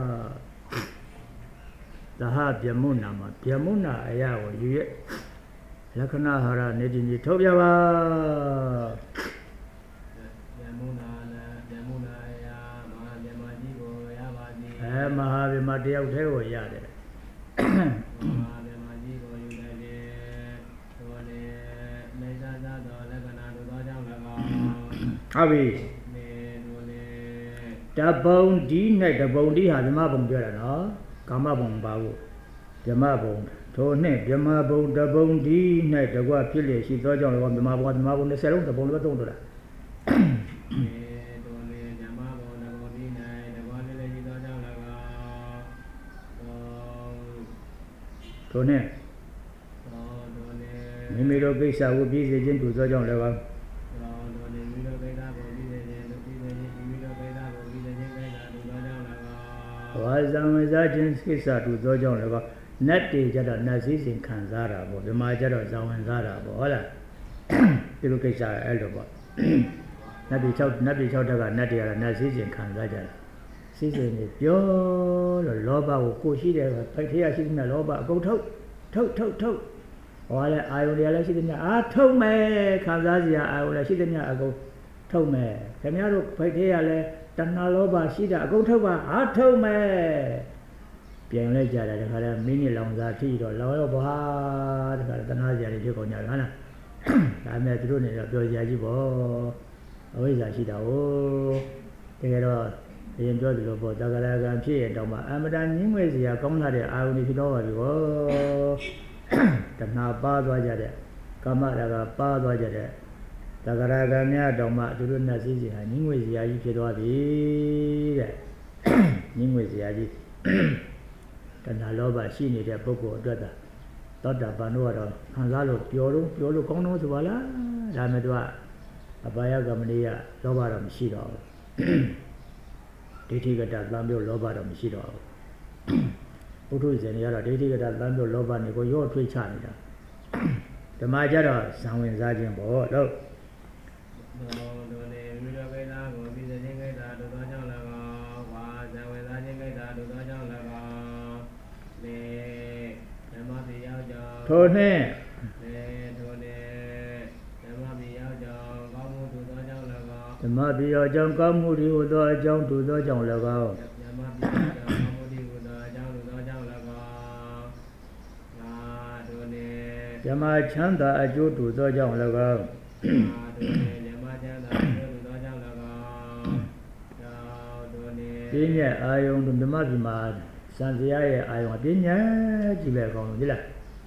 သဟဗြဟ္မုနာမှာဗြဟ္မုနာအရာကိုယူရလက္ခဏာအာရနဲ့ဒီနေ့ထုတ်ပြပါဗြဟ္မုနာနဲ့ဗြဟ္မုနာအရာမဟာဗြဟ္မကြီးကိုရပါသည်အဲမဟာဗြဟ္မတယောက်တည်းကိုရတယ်မဟာဗြဟ္မကြီးကိုယူတယ်တို့နေနေသာသာတော်လက္ခဏာတို့သောကြောင့်၎င်းဟုတ်ပြီနေတို့နေတပုံဒီနဲ့တပုံဒီဟာဓမ္မဘုံပြောတာနော်ကာမဘုံပါဘူးဓမ္မဘုံထိုနဲ့ဓမ္မဘုံတပုံဒီနဲ့တကွဖြစ်လျက်ရှိသောကြောင့်၎င်းဓမ္မဘုံဓမ္မဘုံ၂၀လုံးတပုံလည်းသုံးတော့တာနေတို့နေဓမ္မဘုံတပုံဒီနဲ့တကွဖြစ်လျက်ရှိသောကြောင့်၎င်းထိုနဲ့မိမိတို့ကိစ္စကိုပြည့်စုံခြင်းတို့သောကြောင့်လည်းပါတော်တော်မိမိတို့ကိစ္စကိုပြည့်စုံခြင်းတို့ပြည့်စုံခြင်းမိမိတို့ကိစ္စကိုပြည့်စုံခြင်းကိစ္စဝါဇံဝင်စားခြင်းကိစ္စတူသောကြောင့်လည်းကောနတ်တွေကြတော့နတ်စည်းစိမ်ခံစားတာပေါ့ဒီမှာကြတော့ဇံဝင်စားတာပေါ့ဟုတ်လားဒီလိုကိစ္စအဲ့လိုပေါ့နတ်ပြည်၆နတ်ပြည်၆တက်ကနတ်တွေကတော့နတ်စည်းစိမ်ခံစားကြတာစည်းစိမ်တွေပြောလို့လောဘကိုကိုရှိတယ်ဖိုက်ထေးရရှိတဲ့လောဘအကုန်ထုတ်ထုတ်ထုတ်ထုတ်ဟောလဲအာယုန်တွေလည်းရှိတဲ့မြအာထုတ်မယ်ခံစားစရာအာယုန်လည်းရှိတဲ့မြအကုန်ထုတ်မယ်ခင်ဗျားတို့ဖိုက်ထေးရလည်းတဏှာလောဘရှိတာအကုန်ထုတ်ပါအာထုတ်မယ်ပြန်လိုက်ကြတာတခါလဲမိနစ်လောင်စားထိတော့လောင်ရောဘာတခါတဏှာစရာတွေဖြစ်ကုန်ကြတယ်ဟုတ်လားဒါမဲ့သူတို့နေတော့ပြောစရာကြီးပေါ့အဝိဇ္ဇာရှိတာဟုတ်တကယ်တော့အရင်ပြောသလိုပေါ့တက္ကရာကံဖြစ်ရင်တော့မှအမတန်ညင်းငွေစရာကောင်းလာတဲ့အာယုန်တွေဖြစ်တော့ပါပြီပေါ့တဏှာပါသွားကြတဲ့ကာမရာဂပါသွားကြတဲ့တက္ကရာကံများတော့မှသူတို့နဲ့စည်းစိမ်ဟာညင်းငွေစရာကြီးဖြစ်သွားပြီတဲ့ညင်းငွေစရာကြီးတဏှာလောဘရှိနေတဲ့ပုဂ္ဂိုလ်အတွက်သာသောတာပန်တို့ကတော့ခံစားလို့ပျော်လို့ပျော်လို့ကောင်းတော့ဆိုပါလားဒါမဲ့သူကအဘာယကမဏိယလောဘတော့မရှိတော့ဘူးဒိဋ္ဌိကတသံမျိုးလောဘတော့မရှိတော့ဘူးဘုထုဇဉ်တွေကတော့ဒိဋ္ဌိကတသံမျိုးလောဘနေကိုရော့ထွေးချနေတာဓမ္မကြတော့ဇံဝင်စားခြင်းပေါ့လို့ဒုနေမိတော်ကိတာကိုပြီးတဲ့ခြင်းကိတာတို့သောကြောင့်၎င်းဝါဇံဝင်စားခြင်းကိတာတို့သောကြောင့်၎င်းလေဓမ္မပိရောက်ကြောင့်ထိုနှင့်လေထိုနှင့်ဓမ္မပိရောက်ကြောင့်ကောင်းမှုတို့သောကြောင့်၎င်းဓမ္မပိရောက်ကြောင့်ကောင်းမှုတို့သောအကြောင်းတို့သောကြောင့်၎င်းဓမ္မပိရောက်ကြောင့်ကောင်းမှုတို့သောအကြောင်းတို့သောကြောင့်၎င်းငါတို့နှင့်ဓမ္မချမ်းသာအကျိုးတို့သောကြောင့်၎င်းငါတို့နှင့်ဓမ္မချမ်းသာအကျိုးတို့သောကြောင့်၎င်းတို့နှင့်ပြည့်ညက်အာယုံတို့ဓမ္မပိမှာစံစရာရဲ့အာယုံအပြည့်ညက်ကြည့်ပဲကောင်းလို့ဒီလား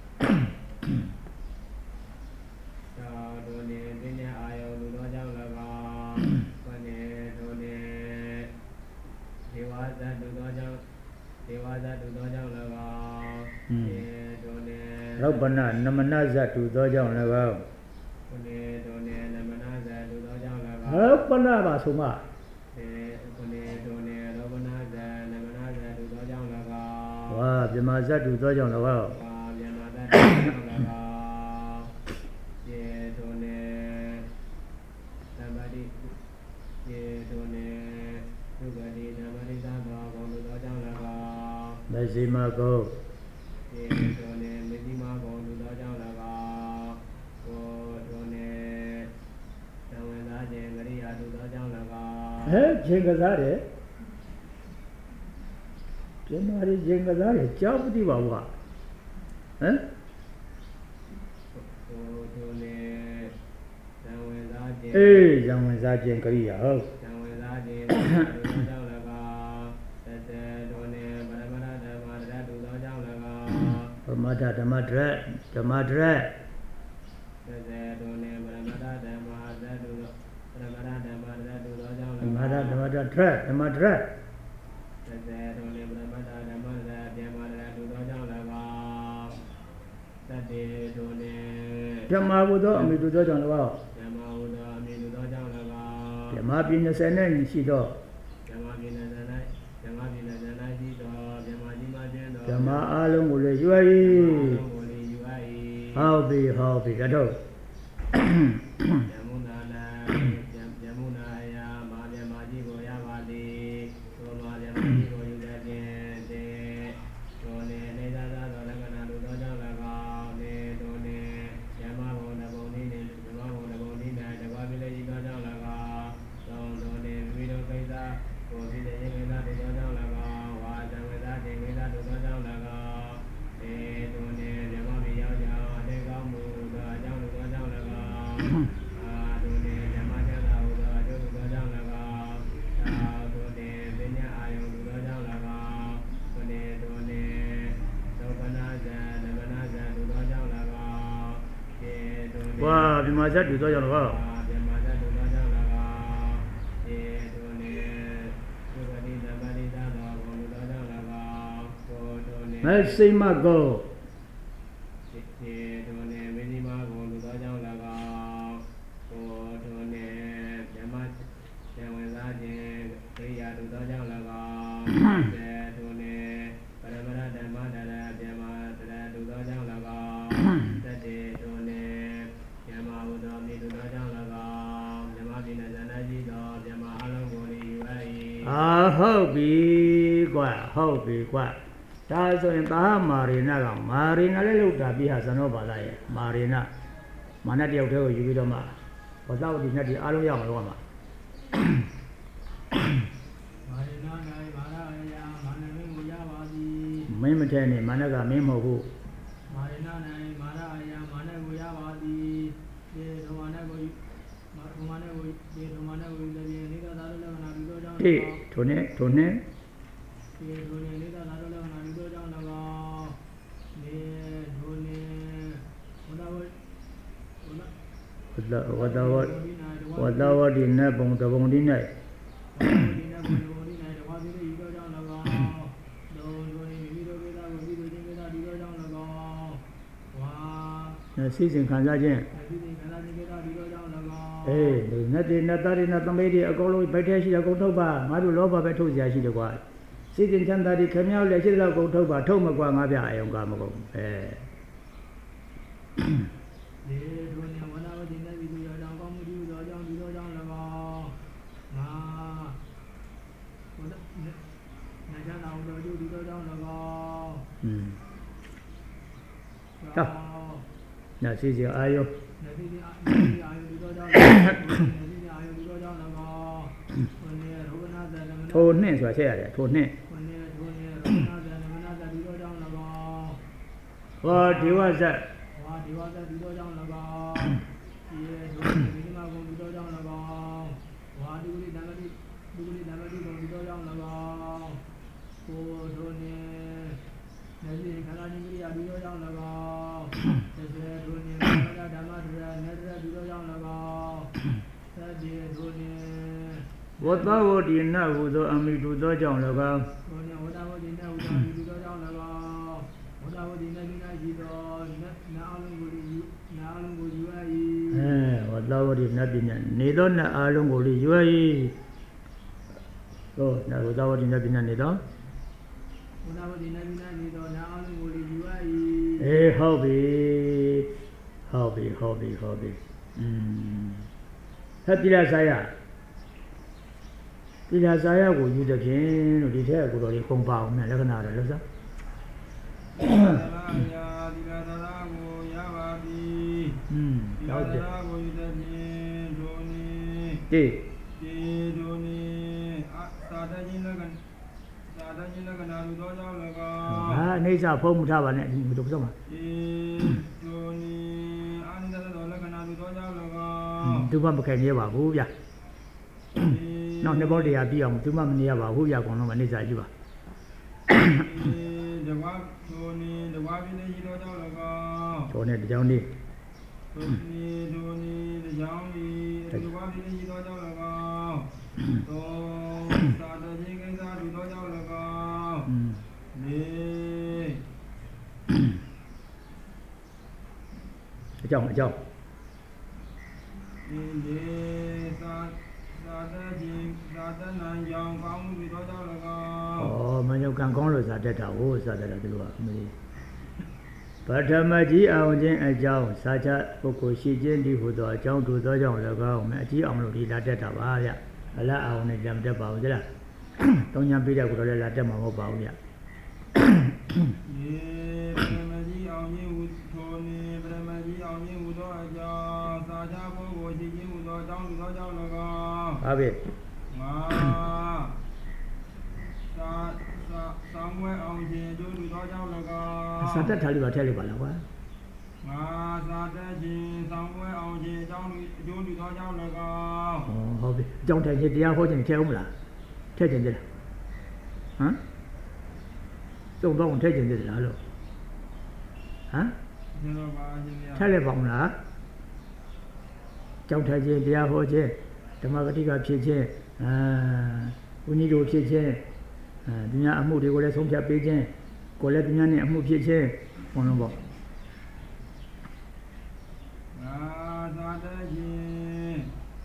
တို့နှင့်ပြည့်ညက်အာယုံတို့သောကြောင့်၎င်းဘယ်နှင့်တို့နှင့်ဒေဝဇတ်တို့သောကြောင့်ဒေဝဇတ်တို့သောကြောင့်၎င်းတို့နှင့်ရုပ်ပနနမနဇတ်တို့သောကြောင့်၎င်းတို့နှင့်တို့နှင့်နမနဇတ်တို့သောကြောင့်၎င်းရုပ်ပနပါဆိုမှတို့နှင့်တို့နှင့်ရုပ်ပနဇတ်နမနဇတ်တို့သောကြောင့်၎င်းဝါပြမဇတ်တို့သောကြောင့်၎င်းဝါပြမဇတ်တို့သောကြောင့်၎င်းယေတို့နှင့်သံပါတိယေတို့နှင့်သုဂတိဓမ္မရိသသောဂုဏ်တို့သောကြောင့်၎င်းမဇ္ဈိမဂုဏ်ယေတို့နှင့်မဇ္ဈိမဂုဏ်တို့သောကြောင့်၎င်းကိုတို့နှင့်သံဝင်သားခြင်းကရိယာတို့သောကြောင့်၎င်းဟဲ့ခြင်းကစားတယ်ပြမာရီခြင်းကစားတယ်ကြောက်မသိပါဘူးကဟမ်ကိုတို့နှင့်သံဝင်သားခြင်းအေးသံဝင်သားခြင်းကရိယာဟုတ်သံဝင်သားခြင်းတို့သောကြောင့်၎င်းတတေတို့နှင့်ပရမတ္ထဓမ္မတရတို့သောကြောင့်၎င်းပရမတ္ထဓမ္မတရဓမ္မတရတတေတို့နှင့်ပရမတ္ထဓမ္မတရတို့ပရမတ္ထဓမ္မတရတို့သောကြောင့်၎င်းဓမ္မတဓမ္မတရဓမ္မတရတတေတို့နှင့်ပရမတ္ထဓမ္မတရဓမ္မတရတို့သောကြောင့်၎င်းတတေတို့နှင့်ဓမ္မဘုသောအမိတို့သောကြောင့်၎င်းဓမ္မဘုသောအမိတို့သောကြောင့်၎င်းဓမ္မပြည်၂၀နဲ့ရှိသောဓမ္မပြည်၂၀၌ဓမ္မပြည်၂၀၌ရှိသောဓမ္မကြီးမှခြင်းသောဓမ္မအလုံးကိုလည်းယူရ၏ဟုတ်ပြီဟုတ်ပြီတော့ယမုနာနာယမုနာယမာမြမကြီးကိုရပါသည်သောမာမြမကြီးကိုယူတဲ့ခြင်းတေသောနေနေသာသာသောလက္ခဏာတို့သောကြောင့်၎င်းနေသောနေယမဘုံတဘုံနည်းနေဓမ္မဘုံတဘုံနည်း၌တဘာပိလေကြီးသောကြောင့်၎င်းသောသောနေမိတို့ကိစ္စကိုပြီးတဲ့ခြင်းကိစ္စတို့သောကြောင့်၎င်းဝါဇံဝေဒခြင်းကိစ္စတို့သောကြောင့်၎င်းနေသောနေဓမ္မမိရောက်ကြောင်းအတေကောင်းမှုသောအကြောင်းတို့သောကြောင့်၎င်းအာတို့နေဓမ္မချမ်းသာဟုသောအကျိုးတို့သောကြောင့်၎င်းသာတို့နေပညာအာယုံတို့သောကြောင့်၎င်းတို့နေတို့နေသောကနာဇံနမနာဇံတို့သောကြောင့်၎င်းကျေတို့နေဝါပြမဇတ်တို့သောကြောင့်၎င်းပြမဇတ်တို့သောကြောင့်၎င်းကျေတို့နေသုဂတိဓမ္မရိသသောဘုံတို့သောကြောင့်၎င်းကိုတို့နေမဇ္ဈိမဂုဏ်ကျေတို့နေမဇ္ဈိမဂုဏ်တို့သောကြောင့်၎င်းကိုတို့နေဓမ္မဉာဏ်ဝင်စားခြင်းကရိယာတို့သောကြောင့်၎င်းကျေတို့ဟုတ်ပြီကွာဟုတ်ပြီကွာဒါဆိုရင်သာမာရိနာကမာရိနာလည်းလောက်တာပြီးဟာဇနောဘာသာရဲ့မာရိနာမာနတယောက်တည်းကိုယူပြီးတော့မှဘောသာဝတိနဲ့ဒီအားလုံးရအောင်လုပ်ရမှာမာရိနာနိုင်မာရယမာနမင်းကိုရပါသည်မင်းမထဲနဲ့မာနကမင်းမဟုတ်ဘူးမာရိနာနိုင်မာရယမာနကိုရပါသည်ဒီဓမ္မနဲ့ကိုမာဓမ္မနဲ့ကိုဒီဓမ္မနဲ့ကိုလည်းဒီနေသာသာလည်းနာပြီးတော့ကြောင်းတိထိုနဲ့ထိုနဲ့ဒီထိုနဲ့နေသာသာလည်းနာပြီးတော့ကြောင်းတော့နေထိုနဲ့ဘုရားဝဝတဝတဝဝတဝတိနဘုံတဘုံဒီ၌စိစဉ်ခံစားခြင်းအေးနတ်တွေနတ်သားတွေနတ်သမီးတွေအကုန်လုံးဗိုက်ထဲရှိတဲ့အကုန်ထုတ်ပါငါတို့လောဘပဲထုတ်စရာရှိတယ်ကွာစိစဉ်ချမ်းသာတွေခင်ဗျားလည်းရှိတဲ့လောက်ကုန်ထုတ်ပါထုတ်မကွာငါပြအယုံကမကုန်အဲဒီဒုညဝနာဝတိနတ်ပြည်သူရောကြောင့်ကောင်းမှုဒီလိုကြောင့်ဒီလိုကြောင့်၎င်းငါဘုရားနာကြနာဦးတော်ကျိုးဒီလိုကြောင့်၎င်းอืมတော့နာစီစီအာယုနာစီစီအာယုဒီလိုကြောင့်နာစီစီအာယုဒီလိုကြောင့်၎င်းဘုန်းကြီးရောဂနာသရမနာထိုနှင့်ဆိုတာချက်ရတယ်ထိုနှင့်ဘုန်းကြီးဘုန်းကြီးရောဂနာသရမနာဒီလိုကြောင့်၎င်းဟောဒီဝဇတ်ဝါဒီဝါဒဒီတော့ကြောင့်၎င်းဒီရဲ့ဒီဒီမှာကုန်ဒီတော့ကြောင့်၎င်းဝါဒီဝိဓမ္မတိဒီဝိဓမ္မတိကုန်ဒီတော့ကြောင့်၎င်းကိုတို့နေနေဒီခန္ဓာဉာဏ်ကြီးရာဒီတော့ကြောင့်၎င်းသေစေတို့နေဓမ္မဓမ္မဒရာနေရဒီတော့ကြောင့်၎င်းသတိတို့နေဝတ္တဝတိနဟူသောအမိတုသောကြောင့်၎င်းကိုနေဝတ္တဝတိနဟူသောအမိတုသောကြောင့်၎င်းဝတ္တဝတိနဒီ၌ရှိသောနာအလုံးကိုနာအလုံးကိုယူရ၏အဲဝတ္တဝတိနတ်ပညာနေသောနာအလုံးကိုယူရ၏သောနာဝတ္တဝတိနတ်ပညာနေသောဝတ္တဝတိနတ်ပညာနေသောနာအလုံးကိုယူရ၏အေးဟုတ်ပြီဟုတ်ပြီဟုတ်ပြီဟုတ်ပြီอืมသတိရစာယတိရစာယကိုယူတဲ့ဖြင့်လို့ဒီထက်ကိုတော်လေးခုံပါအောင်မြန်လက္ခဏာတော့လို့စားသရာဒီလာသရာကိုရပါသည်อืมဒီလာသရာကိုယူတဲ့ဖြင့်ဒုနေတိတိဒုနေအသာတခြင်းလက္ခဏာသာတခြင်းလက္ခဏာလူတော်ကြောင့်၎င်းဟာအိဋ္ဌဖုံးမှုထားပါနဲ့ဒီလိုပြောမှာတိဒုနေအနိစ္စသောလက္ခဏာလူတော်ကြောင့်၎င်းသူမမခိုင်နေပါဘူးဗျာနောက်နှစ်ဘောတရားပြီးအောင်သူမမနေရပါဘူးဗျာကောင်လုံးမအိဋ္ဌရှိပါတဝါထိုနေတဝါပြည့်ရှိတော်ကြောင့်၎င်းထိုနေတကြောင်နေထိုနေထိုနေတကြောင်ဤတဝါပြည့်ရှိတော်ကြောင့်၎င်းသောသာတခြင်းကိစ္စလူတော်ကြောင့်၎င်းနေအကြောင်းအကြောင်းဒီလေသာသာတခြင်းသာတနာကြောင့်ကောင်းမှုတော်ကြောင့်၎င်းဩမညုတ်ကံကောင်းလို့ဇာတက်တာဟုတ်ဇာတက်တာဒီလိုကမလေးပထမကြီးအောင်ခြင်းအကြောင်းစာချပုဂ္ဂိုလ်ရှိခြင်းဒီဟုသောအကြောင်းတို့သောကြောင့်၎င်းအကြီးအောင်လို့ဒီလာတက်တာပါဗျအလားအောင်နဲ့ကြံတက်ပါဦးကြလားတောင်းချမ်းပေးတဲ့ကိုတော့လည်းလာတက်မှာမဟုတ်ပါဘူးဗျယေပရမကြီးအောင်ခြင်းဟူထိုနေပရမကြီးအောင်ခြင်းဟူသောအကြောင်းစာချပုဂ္ဂိုလ်ရှိခြင်းဟူသောအကြောင်းတို့သောကြောင့်၎င်းဟုတ်ပြီငါသာသာဆောင်းဝဲအောင်ခြင်းတို့လူသောကြောင့်၎င်းစာတက်ထားလို့ပါထည့်လိုက်ပါလားကွာငါသာတက်ခြင်းဆောင်းဝဲအောင်ခြင်းအကြောင်းအကျိုးလူသောကြောင့်၎င်းဩဟုတ်ပြီအကြောင်းထိုင်ခြင်းတရားဟောခြင်းထည့်အောင်မလားထည့်ခြင်းတည်းဟမ်သုံးတော့ထည့်ခြင်းတည်းလားလို့ဟမ်ထည့်လိုက်ပါဦးလားကြောင်းထိုင်ခြင်းတရားဟောခြင်းဓမ္မဂတိကဖြစ်ခြင်းအာဘုန်းကြီးတို့ဖြစ်ခြင်းအဲဒီများအမှုတွေကိုလည်းဆုံးဖြတ်ပေးခြင်းကိုလည်းဒီများနဲ့အမှုဖြစ်ခြင်းဘုံလုံးပေါ့ငါသာတခြင်း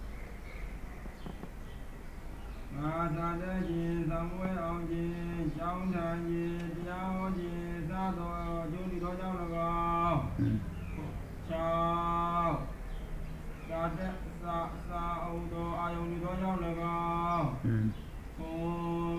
ငါသာတခြင်းသံဝဲအောင်ခြင်းကြောင်းထိုင်ခြင်းတရားဟောခြင်းသာသောကျိုးဒီသောကြောင့်၎င်းချောင်းသာတသာသာအောင်သောအာယုန်ဒီသောကြောင့်၎င်းဘုံ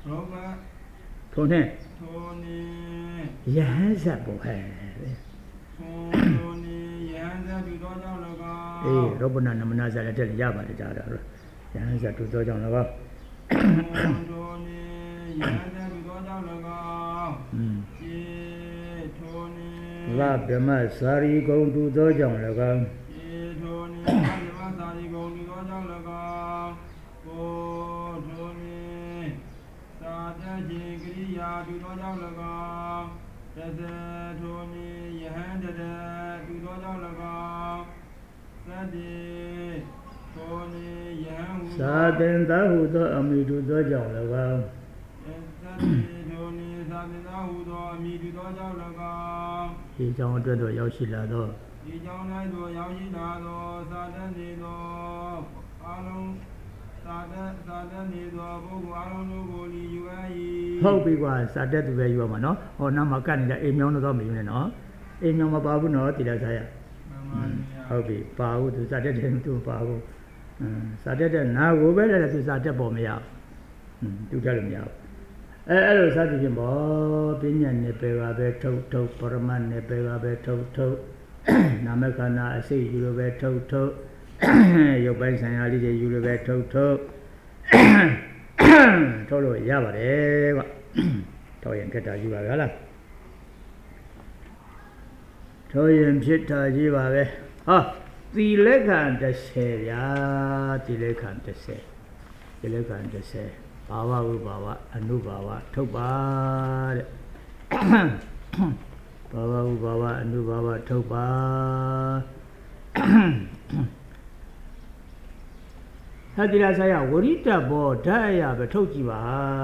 ရောဘထုံနဲ့ထုံနေယဟန်ဆက်ပေါ့ဟဲ့ထုံထုံနေယဟန်ဆက်တူသောကြောင့်၎င်းအေးရောပနာနမနာဆက်လက်တက်ရပါတယ်ကြားတော့ယဟန်ဆက်တူသောကြောင့်၎င်းထုံထုံနေယဟန်ဆက်တူသောကြောင့်၎င်းอืมေထုံနေလဗမစာရီကုံတူသောကြောင့်၎င်းေထုံနေလဗမစာရီကုံတူသောကြောင့်၎င်းကိုထုံနေသာတခြင်းကိရိယာတူသောကြောင့်၎င်းတသထုံနေယဟန်တရတူသောကြောင့်၎င်းသတ္တိထုံနေယဟန်ဟုသာသင်္သာဟုသောအမိတူသောကြောင့်၎င်းသတ္တိထုံနေသာသင်္သာဟုသောအမိတူသောကြောင့်၎င်းဒီကြောင့်အတွက်တော့ရောက်ရှိလာသောဒီကြောင့်၌သောရောက်ရှိလာသောသာတနေသောအလုံးသာတသာတနေသောပုဂ္ဂိုလ်အလုံးတို့ကိုလီယူအပ်၏ဟုတ်ပြီကွာစာတက်သူပဲယူရမှာနော်ဟောနာမကတ်နေတဲ့အိမ်မြောင်းတော့မယူနဲ့နော်အိမ်မြောင်းမပါဘူးနော်တိရစားရဟုတ်ပြီပါဘူးသူစာတက်တယ်သူပါဘူးအင်းစာတက်တဲ့နာကိုပဲလည်းသူစာတက်ပေါ်မရဘူးသူတက်လို့မရဘူးအဲအဲ့လိုစသဖြင့်ပေါ့ပညာနဲ့ပဲပါပဲထုတ်ထုတ်ပရမတ်နဲ့ပဲပါပဲထုတ်ထုတ်နာမခန္ဓာအစိတ်ယူလို့ပဲထုတ်ထုတ်ရုပ်ပိုင်းဆိုင်ရာလေးတွေယူလို့ပဲထုတ်ထုတ်ထုတ်လို့ရပါတယ်ကွထုတ်ရင်ဖြစ်တာကြီးပါပဲဟုတ်လားထုတ်ရင်ဖြစ်တာကြီးပါပဲဟောသီလခံတစ်ဆယ်ဗျာသီလခံတစ်ဆယ်သီလခံတစ်ဆယ်ဘာဝဝိဘာဝအနုဘာဝထုတ်ပါတဲ့ဘာဝဝိဘာဝအနုဘာဝထုတ်ပါသတိရဆိုင်ရဝရိတဘောဓာတ်ရပဲထုတ်ကြည့်ပါ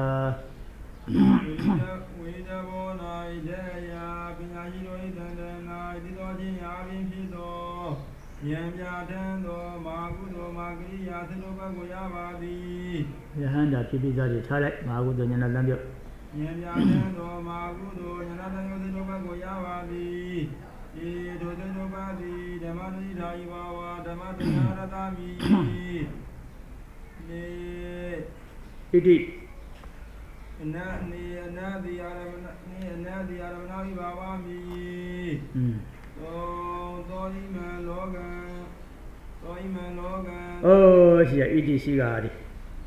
ဝိတဘော၌ဒေယပညာရှိတို့၏တန်တန်၌ဒီတော်ချင်းရာပင်ဖြစ်သောဉာဏ်ပြတန်းသောမာကုသိုလ်မာကိရိယာသတို့ဘက်ကိုရပါသည်ယဟန္တာဖြစ်ပြီးသားတွေထားလိုက်မာကုသိုလ်ဉာဏ်လမ်းပြောဉာဏ်ပြတန်းသောမာကုသိုလ်ဉာဏ်တန်သောသတို့ဘက်ကိုရပါသည်ဤထိုသတို့ပါသည်ဓမ္မတိဓာယိဘာဝဓမ္မတနာရတမိနေဣတိအနာနေအနာတိအာရမဏနေအနာတိအာရမဏဝိဘာဝမိอืมသောသောဣမံလောကံသောဣမံလောကံအိုးရှိရဣတိရှိကားဒီ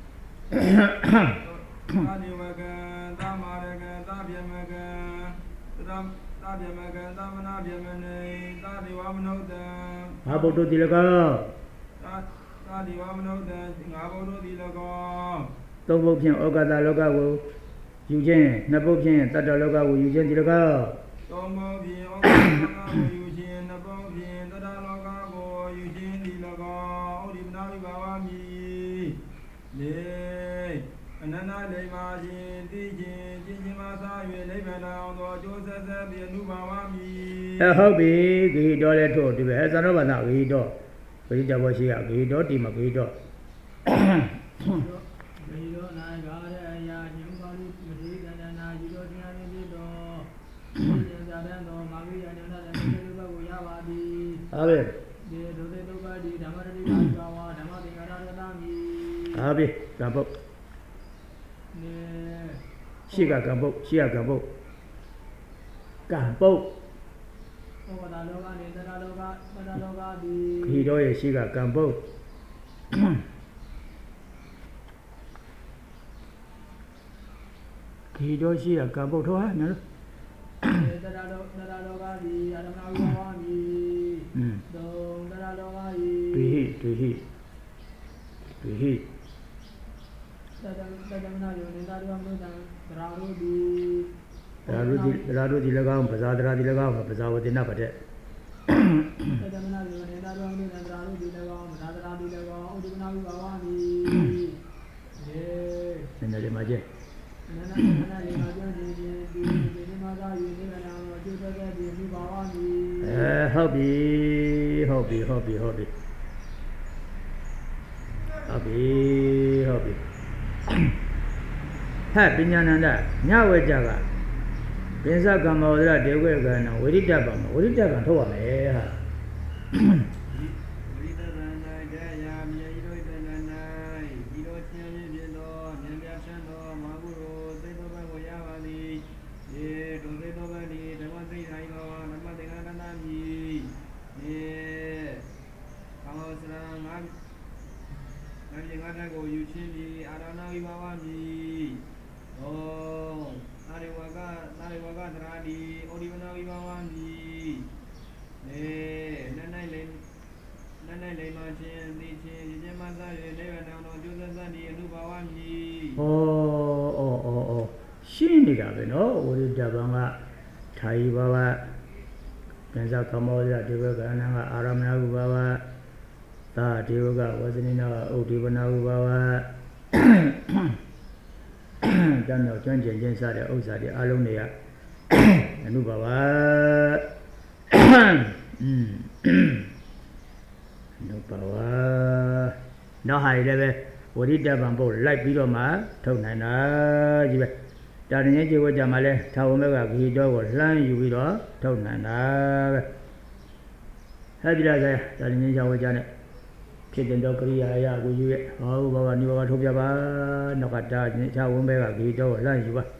သာဒေဝကံသာမာရကံသာဗျမကံသာသာဗျမကံသာမနာဗျမနေသာဒေဝမနုဿံဘာဗုဒ္ဓတိလကောသာသာဒေဝမနုဿံငါဗုဒ္ဓတိလကောသုံးပုဒ်ဖြင့်ဩကာသလောကကိုယူခြင်းနှစ်ပုဒ်ဖြင့်တတ္တလောကကိုယူခြင်းတိလကောသုံးပုဒ်ဖြင့်ဩကာသလောကကိုယူခြင်းနှစ်ပုဒ်ဖြင့်တတ္တလောကကိုယူခြင်းတိလကောဩဒီပနာဝိဘာဝမိလေအနန္တလိမ္မာခြင်းသိခြင်းကျင့်ခြင်းမှသာ၍နိဗ္ဗာန်အောင်သောအကျိုးဆက်ဆက်ပြီးအနုဘာဝမိအဲဟုတ်ပြီဂိတော်လည်းထို့ဒီပဲသံဃဘာသာဂိတော်ဂိတဘောရှိကဂိတော်ဒီမှာဂိတော်ဂိတော်၌ကာရအရာညုပါဠိမတိတဏနာယူတော်တရားရင်းပြီးတော့ဉာဏ်သာတန်သောမာဂိယဉာဏ်သာတန်တဲ့လူဘကိုရပါသည်ဟုတ်ပြီဒီဒုတိယပါဠိဓမ္မရတိကာဝဓမ္မသင်္ကာရတမိဟုတ်ပြီကံပုတ်ရှိကကံပုတ်ရှိကကံပုတ်ကံပုတ်ဩဝါဒလောကနေတတလောကတတလောကဒီခီတော်ရဲ့ရှိကကံပုတ်ခီတော်ရှိကကံပုတ်ထောဟာနော်တတလောတတလောကဒီအာရမဏဝိဘာဝမိอืมသုံးတတလောကဤဒွိဟိဒွိဟိဒွိဟိတတတတမနာယောနေတာရမလို့တံဒရာရုဒီဒရာရုဒီဒရာရုဒီ၎င်းပဇာဒရာဒီ၎င်းပဇာဝတိနာပတဲ့တတမနာယောနေတာရမလို့တံဒရာရုဒီ၎င်းပဇာဒရာဒီ၎င်းဥဒိပနာဝိဘာဝမိယေနည်းနည်းလေးမှကျဲနန္ဒနာလေးမှကျဲဒီဒီဒီမှာသာယူနေတာတော့အကျိုးသက်သက်ဒီဝိဘာဝမိအဲဟုတ်ပြီဟုတ်ပြီဟုတ်ပြီဟုတ်ပြီဟုတ်ပြီဟုတ်ပြီဟဲ့ပညာနန္ဒညဝေကြကပိစကမ္မောဒရဒေဝေကနဝိရိတပံဝိရိတပံထုတ်ရမယ်ဟာဝိရိတပံ၌တရားမြေဤတို့တဏ္ဍ၌ဤတို့ချင်းဖြစ်သောဉာဏ်ပြတ်သောမာဘုရောနေတာပဲနော်ဝရိတဗံကထာယီဘဝကံစားကမောဇဒေဝကနံကအာရမဏဥဘဝသာဒေဝကဝဇနိနာကဥဒိဝနာဥဘဝတန်တော်ကျွမ်းကျင်ခြင်းစတဲ့ဥစ္စာတွေအလုံးတွေကအနုဘဝอืมအနုဘဝနောက်ဟာတွေလည်းပဲဝရိတဗံပို့လိုက်ပြီးတော့မှထုတ်နိုင်တာကြီးပဲတာရင်ကြီးဝကြမှာလဲသာဝမေကဂီတော်ကိုလှမ်းယူပြီးတော့ထုတ်နိုင်တာပဲဟဲ့ဒီလားကတာရင်ကြီးဝကြနဲ့ဖြစ်တဲ့တော့ကရိယာအရာကိုယူရဲ့ဟောဘဝနိဘဝထုတ်ပြပါနောက်ကတာရင်သာဝမေကဂီတော်ကိုလှမ်းယူပါ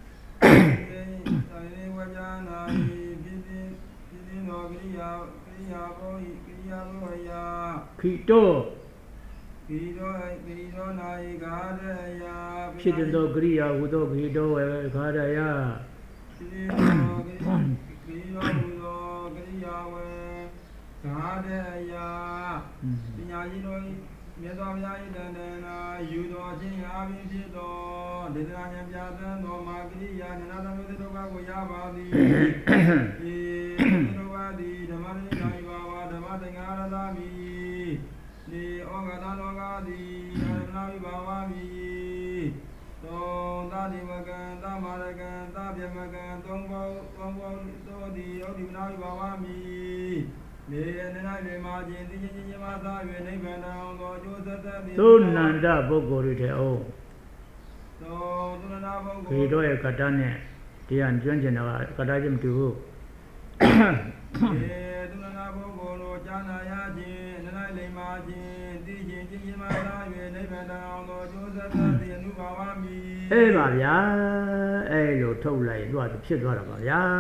တာရင်ဝကြနာဖြစ်တဲ့ဖြစ်တဲ့တော့ကရိယာကရိယာဘောဤကရိယာဘောယာခီတော်ဂီတော်ဂီတော်နာယဂါရယဖြစ်တဲ့တော့ကရိယာဟူသောဂီတော်ဝေဂါရယဖြစ်တဲ့တော့ဂီတော်ဟူသောကရိယာဝေဂါရယပညာရှိတော်မြတ်စွာဘုရား၏တန်တနာယူတော်ခြင်းအပြင်ဖြစ်သောဒေသနာဉာဏ်ပြသန်းသောမာကရိယာနန္ဒသမုဒ္ဒကကိုရပါသည်ေသောဝါဒီဓမ္မရိယာဤဘာဝဓမ္မသင်္ဃာရသာမိနေဩဃတလောကတိအရဏဝိဘာဝမိသောသာတိမကံသာမာရကံသာပြမကံသုံးဘောသုံးဘောသောတိဩဒီမနာဝိဘာဝမိနေနန္ဒလေမာခြင်းတိချင်းချင်းမသာ၍နိဗ္ဗာန်တော်သောအကျိုးသက်သက်သည်သုနန္ဒပုဂ္ဂိုလ်တွေအောင်သောသုနန္ဒပုဂ္ဂိုလ်ဒီတော့ရဲ့ကတ္တနဲ့တရားကျွမ်းကျင်တာကကတ္တချင်းမတူဘူးေသုနန္ဒပုဂ္ဂိုလ်တို့ဉာဏ်နာရခြင်းနန္ဒလေမာခြင်းတိချင်းချင်းမသာ၍နိဗ္ဗာန်တော်သောအကျိုးသက်သက်သည်အနုဘာဝမိအေးပါဗျာအဲ့လိုထုတ်လိုက်တော့ဖြစ်သွားတာပါဗျာ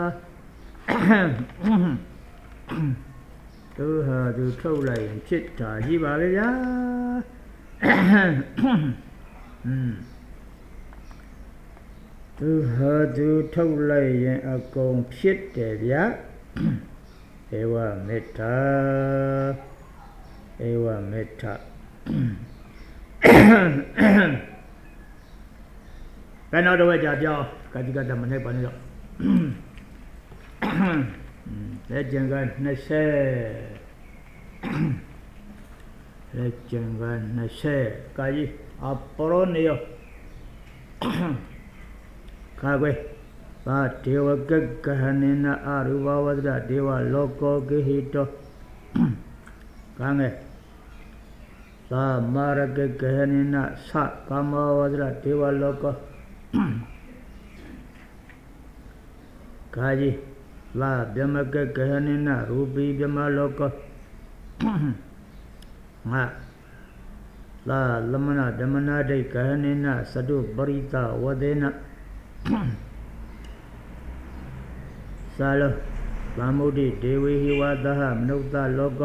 သူဟာသူထုတ်လိုက်ရင်ဖြစ်တာကြီးပါလေဗျာอืมသူဟာသူထုတ်လိုက်ရင်အကုန်ဖြစ်တယ်ဗျာဧဝမေတ္တာဧဝမေတ္တာဘယ်နောက်တော့ကြာပြောင်းကာတိကတမနဲ့ပါနေတော့လက်ကျန်ကနှစ်ဆယ်လက်ကျန်ကနှစ်ဆယ်ကာကြီးအပရောနေယောခါကွယ်ဘာဒေဝကကဟနိနာအရူပဝဒ္ဒဒေဝလောကောဂဟိတောကံငယ်သာမာရကကဟနိနာသကာမဝဒ္ဒဒေဝလောကောကာကြီးလာဗြဟ္မကကဟနိနရူပိဗြဟ္မလောကငါလာလမနာဓမ္မနာဒိကဟနိနသတုပရိတဝဒေနသာလောသမုဒိဒေဝေဟိဝသဟမနုဿလောက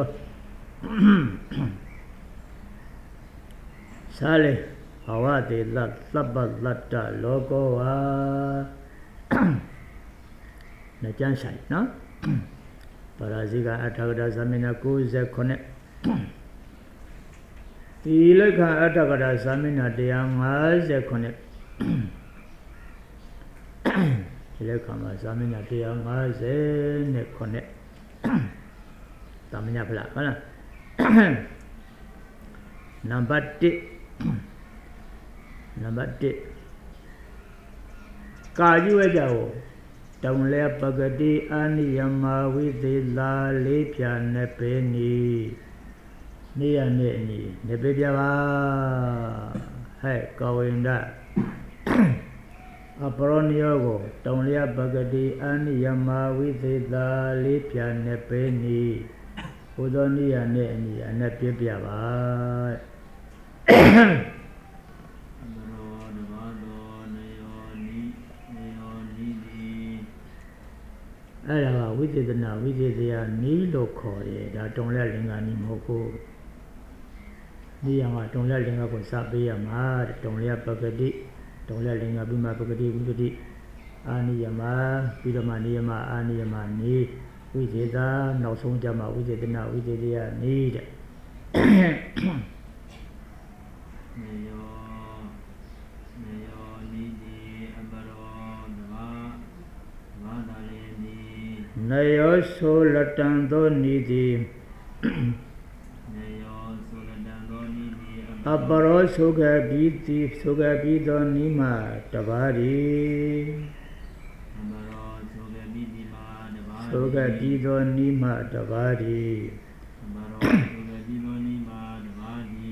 သာလေဘဝတေလတ်သဗ္ဗလတ္တလောကောဝါနဲ့ကျမ်းဆိုင်နော်ပါရာဇိကအထာဂဒသမင်းနာ၉ခုဒီလက်ခံအထာဂဒသမင်းနာ၁၅ခုဒီလက်ခံမှာသမင်းနာ၁၅ခုသမညဖလားဟုတ်လားနံပါတ်၁နံပါတ်၁ကာယဝေကြောတုံလဲပဂတိအာနိယမဝိသေလာလေးဖြာနဲ့ပဲနီနေရနဲ့အညီနေပြပြပါဟဲ့ကဝိန္ဒအပရောနိယောကိုတုံလဲပဂတိအာနိယမဝိသေလာလေးဖြာနဲ့ပဲနီဘုသောနိယနဲ့အညီအနဲ့ပြပြပါအဲ့ဒါကဝိသေသနာဝိသေသယနီးလို့ခေါ်တယ်ဒါတုံလက်လင်္ကာနီးမဟုတ်ဘူးနီးရမှာတုံလက်လင်္ကာကိုစပေးရမှာတုံလက်ပဂတိတုံလက်လင်္ကာပြီးမှပဂတိဝိပတိအာနိယမပြီးတော့မှနိယမအာနိယမနီးဝိသေသနောက်ဆုံးကြမှာဝိသေသနာဝိသေသယနီးတဲ့နေယောနေယောနီးဒီအပရောနေယောဆိုလတံသောနိတိနေယောဆိုလတံသောနိတိအပရောဆိုကပိတိဆိုကပိသောနိမတပါးရီအပရောဆိုကပိတိမာတပါးရီဆိုကပိသောနိမတပါးရီအပရောဆိုကပိသောနိမတပါးရီ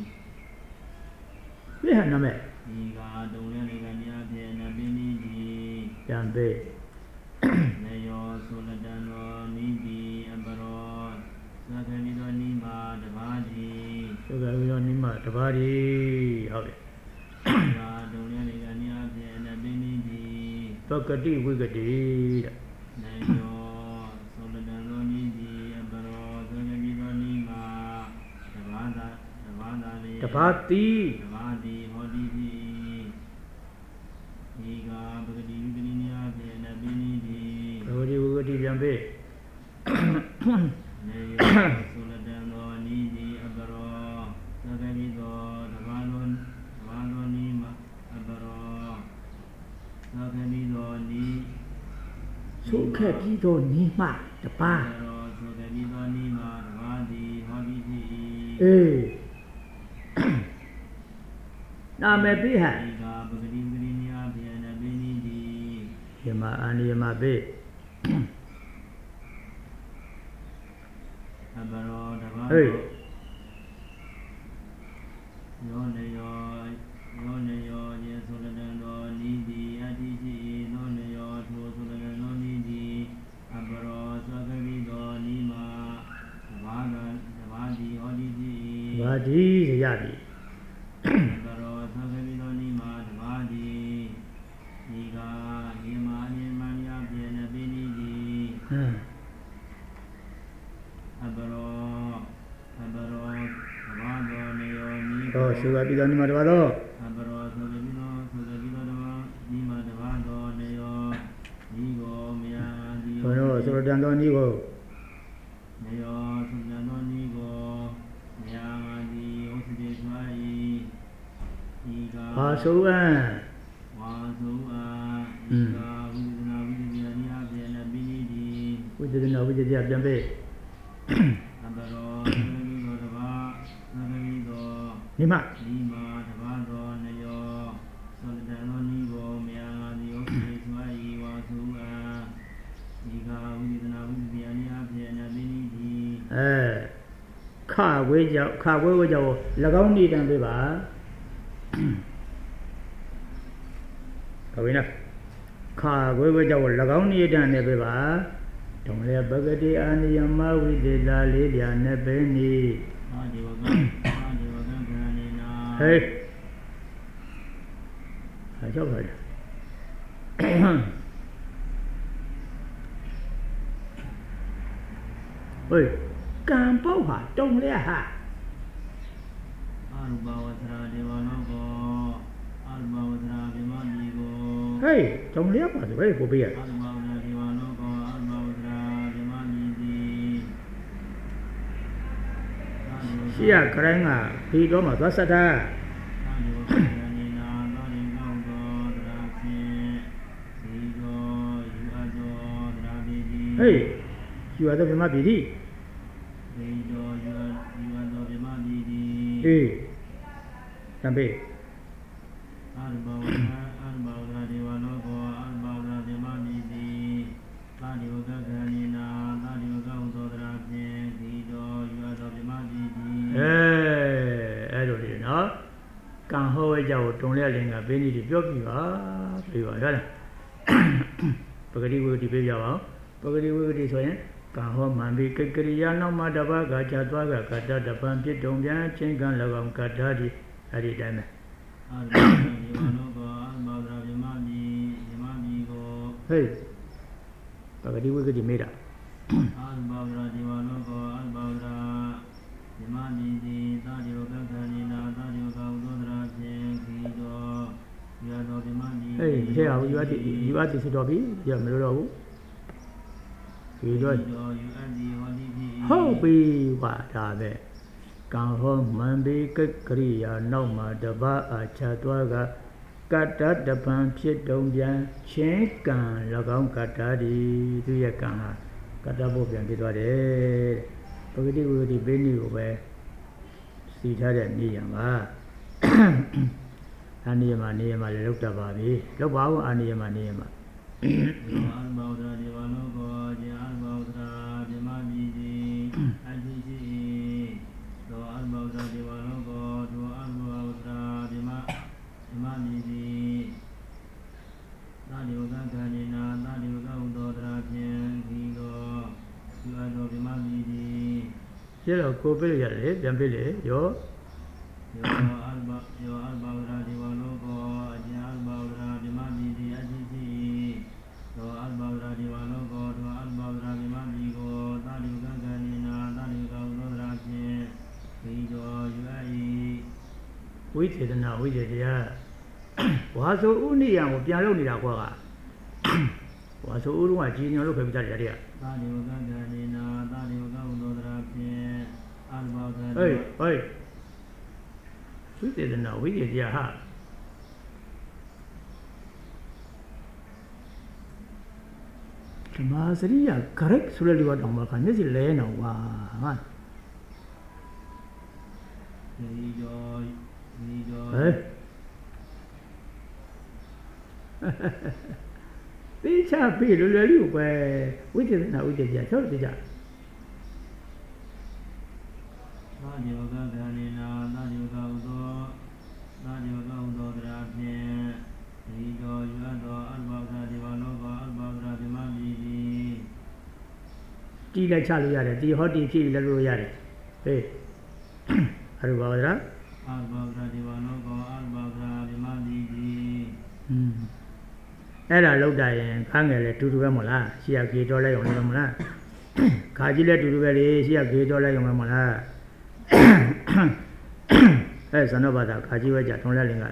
ပြည့်ဟနာမဲ့ဒီကတုံလည်းနေကမြာဖြင့်နပိနိတိပြန်ပေးနေယောဆိုလတံသောနိတိအပရောဆိုကပိသောနိမတပါးရီဆိုကပိသောနိမတပါးရီဟုတ်ပြီကာတုံလည်းနေကမြာဖြင့်နပိနိတိပကတိဝိကတိတဲ့နေယောဆိုလတံသောနိတိအပရောဆိုကပိသောနိမတပါးသာတပါးသာလေတပါးတိတပါးတိဟောတိတိဒီကပကတိဝိကတိမြာဖြင့်နပိနိတိပကတိဝိကတိပြန်ပေးနေယောဆိုလတံသောနိတိအပရောဆိုကပိသောတပါးသောတပါးသောနိမအပရောဆိုကပိသောနိဆိုကပိသောနိမတပါးဆိုကပိသောနိမတပါးတိဟောတိတိအေးနာမည်ပေးဟဒီကပကတိဝိကတိမြာဖြင့်နပိနိတိယမအာနိယမပေးအပရောတပါးဟေးယောနေယောယောနေယောယေဆိုလတံသောနိတိအတ္တိရှိသောနေယောထိုဆိုလတံသောနိတိအပရောသောကပိသောနိမတပါးသာတပါးတိဟောတိတိဘာတိရပြီအပရောသောကပိသောနိမတပါးတိဒီကယေမာယေမမြာဖြင့်နပိနိတိဟမ်အပရောအပရောတပါးသောနေယောနိဟောဆိုကပိသောနိမတပါးသောအပရောဆိုကပိသောဆိုကပိသောတပါးနိမတပါးသောနေယောနိကိုမယတိဟောတော့ဆိုတန်သောနိကိုနေယောဆိုတန်သောနိကိုမယတိဥစ္စတိသွာဤဤကဟာဆိုအံဝါဆိုအံဤကဝိဒနာဝိဒနာနိအဖြင့်နပိနိတိဝိဒနာဝိဒနာပြန်ပေးအပရောဆိုကပိသောတပါးဆိုကပိသောနိမနိမတပါးသောနေယောဆိုတန်သောနိကိုမယတိဥစ္စတိသွာဤဝါဆိုအံဤကဝိဒနာဝိဒနာနိအဖြင့်နပိနိတိအဲခဝဲကြောင့်ခဝဲဝဲကြောင့်၎င်းနေတံပေးပါဟုတ်ပြီနော်ခဝဲဝဲကြောင့်၎င်းနေတံနဲ့ပေးပါတုံလေပဂတိအာနိယမဝိသေတာလေးပြနဲ့ပဲနေအာဒီဝကအာဒီဝကခဏနေနာဟေးဟာကြောက်ပါလေဟေးကံပေါက်ဟာတုံလေဟာအာရူပဝသရာဒေဝလောကောအာရူပဝသရာဗိမတိကိုဟေးတုံလေပါဆိုပဲကိုပေးရအာရူပဝသရာဒေဝလောကောအာရူပဝသရာဗိမတိတိရှိရခရိုင်းကဒီတော့မှသွားဆက်တာအာဒီဝကနေနာသောရင်ကောင်းသောသရာဖြင့်ဒီသောယူအပ်သောသရာပိတိဟေးယူအပ်သောဗိမပိတိဒီသောယူအပ်ယူအပ်သောဗိမပိတိအေးတံပေးအာရဘဝနာအာရဘဝနာဒေဝလောကောအာရဘဝနာဗိမပိတိသာဒီဝကခဏိနာသာဒီဝကဟုသောသရာဖြင့်ဒီသောယူအပ်သောဗိမပိတိအဲအဲ့လိုလေနော်ကံဟောဝဲကြောင့်တုံလက်လင်ကဘေးနေဒီပြောပြပါပြပါရလားပဂတိဝိတိပေးကြပါဦးပဂတိဝိတိဆိုရင်ကံဟောမှန်ပြီးကိကရိယာနောက်မှာတပတ်ကကြာသွားကကတ္တတပံပြစ်တုံပြန်ချင်းကံ၎င်းကတ္တဒီအဲ့ဒီတိုင်းပဲအာရဒီဝနောကောအာဘောဒရာဗိမတိဗိမတိကိုဟေးပဂတိဝိတိမေးတာအာဘောဒရာဒီဝနောကောအာဘောဒရာဗိမတိတိသာဒီဝကခဏိနာသာဒီဝကဟုသောသရာဖြင့်ဒီသောယူသောဗိမတိဟေးမထဲအောင်ယူအပ်ယူအပ်စစ်တော်ပြီရမလို့တော့ဘူးဒီတော့ဟုတ်ပြီပါဒါပဲကံဟောမှန်ပြီကကရိယာနောက်မှာတပအချသွားက Kata depan pit dong bian cengkan lagam kata di tu ya kan ha kata bo bian pi twa de pagati wudi beni ko be si tha de ni yan ba ani ma ni ma le lok ta ba bi lok ba wo ani ma ni ma an bao tra di wa lo ko ji an bao tra di ma bi ji an ji ji do an bao tra di wa lo ko do an bao tra di ma di ma bi ji ta di wa ka ka ni na ta di wa ka u do tra phien khi do yu a do di ma bi ji che lo ko pe ya le pian pe le yo yo an ba yo an bao tra di wa lo ko ji an bao tra di ma bi ji an ji ji do an bao tra di wa lo ko do an bao tra di ma bi ko ta di wa ka ka ni na ta di wa ka u do tra phien khi do yu a i ဝိသေသနာဝိသေတရားဝါဆိုဥနိယံကိုပြန်လုပ်နေတာကွာကဝါဆိုဥလုံးကကြီးညောလို့ခဲ့ပြီးသားတရားတွေကတာဒီဝကကဏိနာတာဒီဝကဥဒ္ဒရာဖြင့်အလဘောကဟေးဟေးဝိသေသနာဝိသေတရားဟာဓမ္မစရိယ correct ဆိုတဲ့လူကတော့မှခါမျက်စိလဲနေကွာဟာဒီကျော်ဒီကျော်ဟဲ့သိချပြီလွယ်လွယ်လေးကိုပဲဝိသေသနာဝိသေတရားဆောက်သိကြတာဒီဝကကဏိနာတာဒီဝကဥဒ္ဒတာဒီဝကဥဒ္ဒရာဖြင့်ဒီကျော်ယူအပ်သောအလဘောကဒီဝလောကအလဘောကဒီမမီဒီတီးလိုက်ချလို့ရတယ်တီဟောတီဖြည့်လည်းလို့ရတယ်ဟေးအရူပါဒရာအလဘောကဒီဝလောကအလဘောကဒီမမီဒီอืมအဲ့ဒါလောက်တာရင်ခန်းငယ်လေတူတူပဲမို့လားရှေ့ကကြေတော်လိုက်အောင်လည်းမလားခါကြီးလည်းတူတူပဲလေရှေ့ကကြေတော်လိုက်အောင်လည်းမလားအဲ့ဇဏဘာသာခါကြီးပဲကြာထုံးလက်လင်က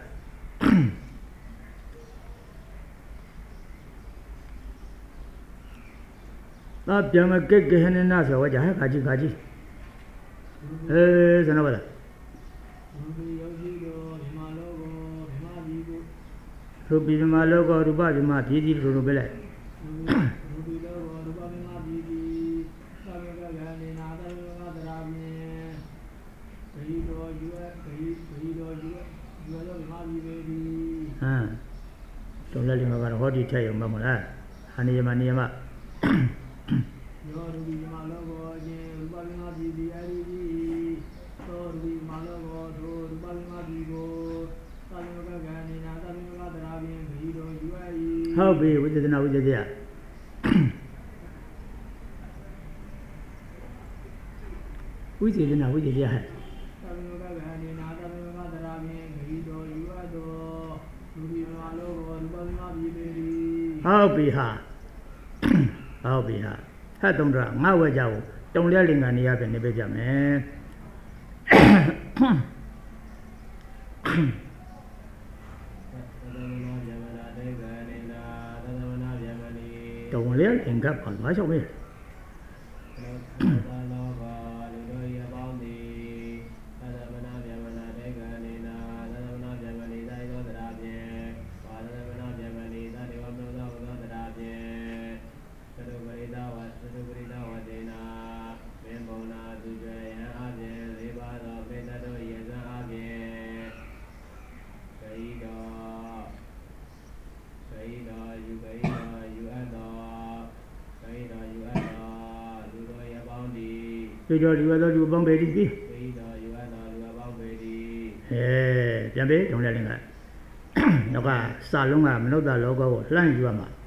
သာပြန်မကက်ကဟနေနာဆိုဝကြဟဲ့ခါကြီးခါကြီးအဲဇဏဘာသာဒီယောဂီတို့ဒီမလောကိုဒီမဘီကိုရူပိဓမ္မလောကရူပဓမ္မဖြည်းဖြည်းလိုလိုပဲလိုက်ရူပိလောကိုရူပဘီမဘီဒီသာဝကကဏိနာသာဝကတရာဖြင့်ဂိတော်ယူအပ်ဂိဂိတော်ယူအပ်ယူလောဒီမဘီပဲဒီဟမ်ထုံးလက်လင်ကတော့ဟောဒီထက်ရုံပဲမို့လားဟာနေမနေမယောရူပိမလောကိုခြင်းရူပဘီမဘီဒီအရီဒီသောရူပိမလောကိုသောရူပဘီမဘီကိုသာဝကကဏိနာသာဝကတရာဖြင့်ဂိတော်ယူအပ်၏ဟုတ်ပြီဝိသေသနာဝိသေတရားဝိသေသနာဝိသေတရားဟဲ့သာဝကကဏိနာသာဝကတရာဖြင့်ဂိတော်ယူအပ်သောရူပိမလောကိုရူပဘီမဘီပဲဒီဟုတ်ပြီဟာဟုတ်ပြီဟာဟဲ့တုံးတော့ငါဝဲကြကိုတုံလဲလင်္ကာနေရပဲနေပဲကြမယ် တုံလဲလင်္ကာပါဘာရှောက်ပဲ ဒီတော့ဒီကတော့ဒီပေါင်းပဲဒီပြီအဲပြန်ပြီတုံလဲလင်္ကာနောက်ကစာလုံးကမနုဿလောကကိုလှမ်းယူရမှာ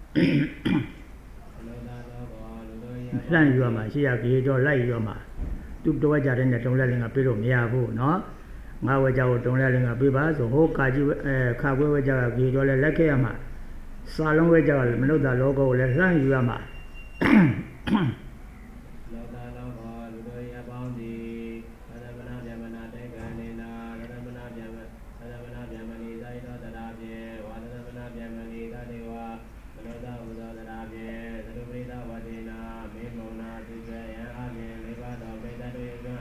လှမ်းယူရမှာရှေ့ရပြေတော့လိုက်ယူရမှာသူတဝက်ကြတဲ့နဲ့တုံလဲလင်္ကာပြေလို့မရဘူးเนาะငါဝက်ကြကိုတုံလဲလင်္ကာပြေပါဆိုဟိုကာကြီးအဲခါခွဲဝက်ကြကပြေတော့လဲလက်ခဲ့ရမှာစာလုံးဝက်ကြကမနုဿလောကကိုလည်းလှမ်းယူရမှာ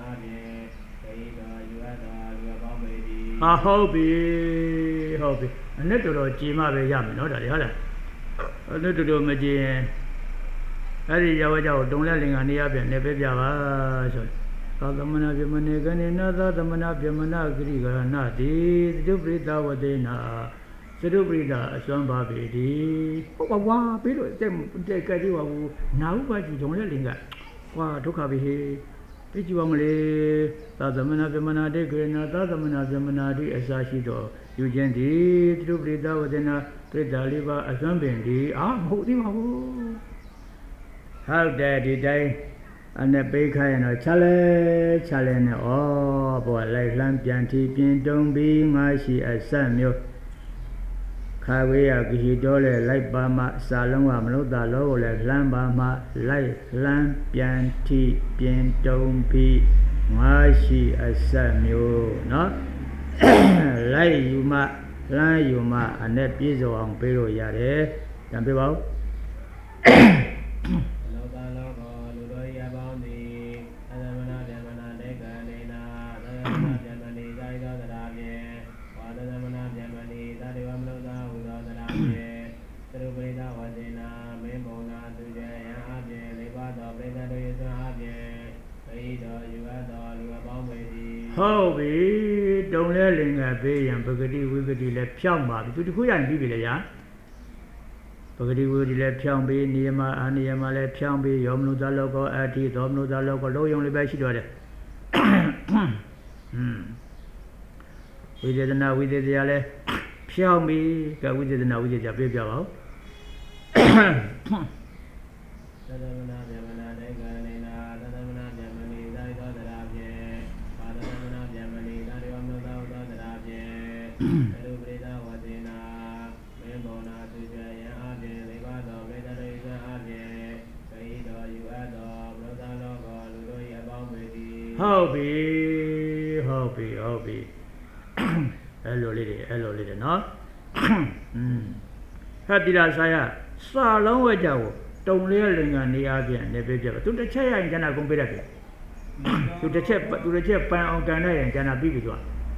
ဟာဟုတ်ပြီဟုတ်ပြီနဲ့တော်တော်ကြည်မှပဲရမယ်နော်ဒါလေဟုတ်လားအဲ့နဲ့တော်တော်မကြည်ရင်အဲ့ဒီရောက်ကြောက်တုံလက်လင်္ကာနေရပြန်နေပဲပြပါဆိုသာသမနာပြမနေကနေနာသာသမနာပြမနာဂရိကရဏတိသတုပရိသဝတေနာသတုပရိသအစွမ်းပါပေတိဟုတ်ပါကွာပြီးလို့တဲ့တဲ့ကြည့်ပါဘူးနာဟုပါကြည့်တုံလက်လင်္ကာကွာဒုက္ခပဲဟေးပြကြည့်ပါမလေသာသမနာပြမနာတိကေနာသာသမနာပြမနာတိအစာရှိတော့ယူခြင်းဒီသတုပရိသဝတေနာပရိသလေးပါအစွမ်းပင်ဒီအာမဟုတ်သေးပါဘူးဟုတ်တယ်ဒီတိုင်းအနေပေးခိုင်းတော့ချလဲချလဲနဲ့ဩဘောလိုက်လှမ်းပြန်တီပြင်းတုံးပြီးငါရှိအဆက်မျိုးခါဝေးရဂဟိတော်လဲလိုက်ပါမှစာလုံးကမလို့တာလောကိုလဲလှမ်းပါမှလိုက်လှမ်းပြန်တီပြင်းတုံးပြီးငါရှိအဆက်မျိုးเนาะလိုက်ယူမှလှမ်းယူမှအနေပြည့်စုံအောင်ပေးလို့ရတယ်ကြံပြပါဦးဟုတ်ပြီတုံလဲလင်္ကာပေးရင်ပဂတိဝိပတိလည်းဖြောင်းပါပြီသူတခုရရင်ပြီးပြီလေညာပဂတိဝိပတိလည်းဖြောင်းပြီးနိယမအာနိယမလည်းဖြောင်းပြီးယောမနုသလောကောအတ္တိသောမနုသလောကောလုံးယုံလေးပဲရှိတော့တယ်ဟွန်းဝိသေသနာဝိသေသရာလည်းဖြောင်းပြီးကဝိသေသနာဝိသေသရာပြေးပြပါဦးသဒ္ဒမနာဗျမနာတေကနေနာသဒ္ဒမနာဗျမနိသာရိသောတရာဖြင့်ပါဒမနာဗျမနိသာရိဝမနသောသောတရာဖြင့်အရုပရိသဝသေနာမင်းဘောနာသူကြယံအဖြင့်လေးပါးသောပရိသရိသအဖြင့်ခရီးတော်ယူအပ်သောဘုရားလောကလူတို့၏အပေါင်းပေသည်ဟုတ်ပြီဟုတ်ပြီဟုတ်ပြီအဲ့လိုလေးတွေအဲ့လိုလေးတွေနော်อืมဟတ်တိလာဆာယစာလုံးဝကြကိုတုံလေးလင်္ကာနေအားဖြင့်လည်းပြပြပါသူတစ်ချက်ရရင်ကျန်တာကုန်ပြတတ်တယ်သူတစ်ချက်သူတစ်ချက်ပန်အောင်ကန်ရရင်ကျန်တာပြီးပြီသူက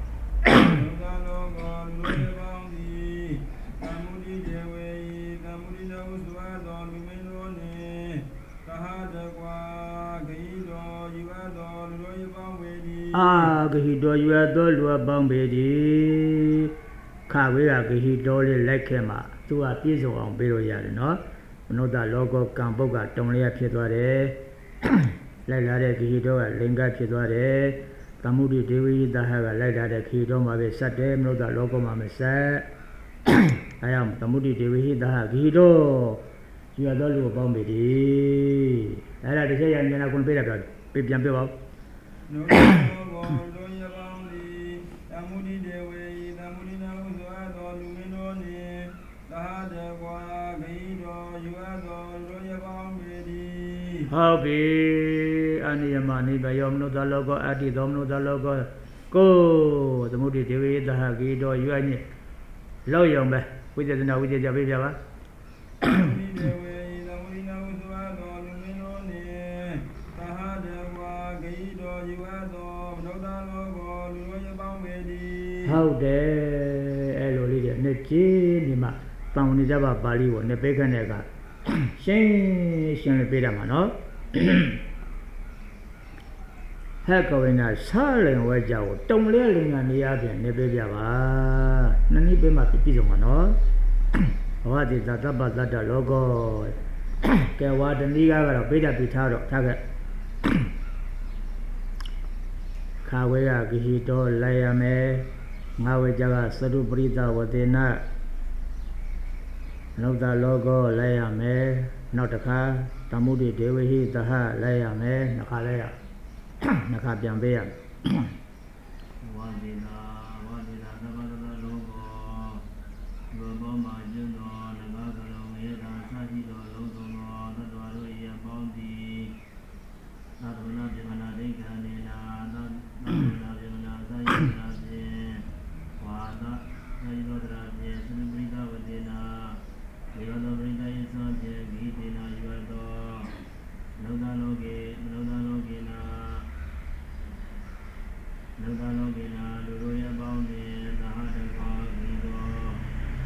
အာဂဟိတော်ယူအပ်သောလူအပေါင်းပေသည်ခဝေးကဂဟိတော်လေးလိုက်ခဲ့မှာသူကပြည့်စုံအောင်ပေးလို့ရတယ်နော်မနုဿလောကကံပုတ်ကတုံလျက်ဖြစ်သွားတယ်လိုက်လာတဲ့ဂဟိတော်ကလင်္ကာဖြစ်သွားတယ်သမုဒိဒေဝိသဟကလိုက်လာတဲ့ဂဟိတော်မှာပဲစက်တယ်မနုဿလောကမှာမဆက်အဲကြောင့်သမုဒိဒေဝိသဟဂဟိတော်ယူအပ်သောလူအပေါင်းပေသည်အဲ့ဒါတစ်ချက်ရရင်ကျွန်တော်kunပေးတာပြောပြပြန်ပြောပါဦးနောဘောလောယပေါင်းသည်သမုဒိဒေဝေသမုဒိနာဟုဆိုအပ်သောလူမင်းတို့နှင့်သဟတကွာဂိတော်ယူအပ်သောလောယပေါင်းပေသည်ဟုတ်ပြီအနိယမနိဗ္ဗယောမနုဿလောကောအတ္တိသောမနုဿလောကောကိုသမုဒိဒေဝေသဟဂိတော်ယူအပ်ညစ်လောက်ရုံပဲဝိသေသနာဝိသေကြပေးပြပါဟုတ်တယ်အဲ့လိုလေးတွေနဲ့ကြည်ဒီမှာတောင်းနေကြပါပါဠိကိုနဲ့ပေးခန့်တဲ့ကရှင်းရှင်းလေးပေးတာမှာနော်ဟဲ့ကဝိနာစားလင်ဝဲကြကိုတုံလဲလင်ကနေရပြန်နေပေးပြပါနှစ်နည်းပေးမှပြည့်စုံမှာနော်ဘဝတိသတ္တပသတ္တလောကောကဲဝါတနည်းကတော့ပိဋကပိထားတော့ထားခဲ့ခါဝဲကဂဟိတော်လိုက်ရမယ်ငါဝေကြကသရုပရိသဝတေနနုဿလောကောလိုက်ရမယ်နောက်တစ်ခါသမုဒိဒေဝဟိသဟလိုက်ရမယ်နှစ်ခါလိုက်ရနှစ်ခါပြန်ပေးရဝါဒေနာဝါဒေနာသဗ္ဗတလောကောဘောဘောမာကျုံတော်နဂကလုံးယေတာသာရှိတော်လုံးစုံသောသတ္တဝါတို့၏အပေါင်းသည်သာသနာပြမနာဒိဋ္ဌာနေနာသာသနာပြမနာသာယနာဖြင့်ဝါဒသာယသောတရာဖြင့်သနပရိသဝတေနာဒေဝသောပရိသယေသောဖြင့်ဂိတေနာယူအပ်သောနုဿလောကေနုဿလောကေနာနုဿလောကေနာလူတို့ရဲ့အပေါင်းဖြင့်သဟတကောဂိသော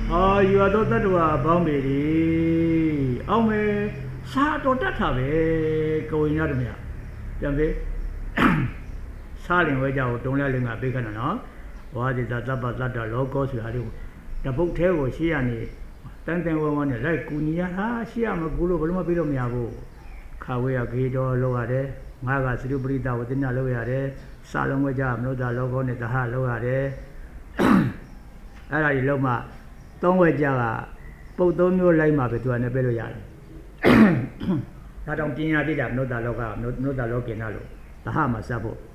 ဟာယူရတော့တတ္တဝါဘောင်းပေဒီအောင်မယ်စာတော်တတ်တာပဲကိုဝင်ရတယ်မြတ်ပြန်ပြီစားလင်ဝဲကြကိုတုံးလဲလင်ကပေးခဏနော်ဝါဒီသာသဗ္ဗတတ္တလောကောဆိုတာဒီတပုတ်သေးကိုရှေ့ရနေတန်တန်ဝဝနဲ့လိုက်ကူညီရတာရှေ့ရမကူလို့ဘယ်လိုမှပြီးတော့မရဘူးခါဝေးရခေတော်လောက်ရတယ်ငါကသရုပရိသဝတိနာလောက်ရတယ်စားလုံးဝဲကြမလို့သာလောကောနဲ့တဟလောက်ရတယ်အဲ့ဒါကြီးလုံးမှသုံးဝဲကြကပုတ်သုံးမျိုးလိုက်မှပဲသူကလည်းပဲလို့ရတယ်ဒါတောင်ပညာတိတာမလို့သာလောကမလို့သာလောကိနာလို့တဟမှာစပ်ဖို့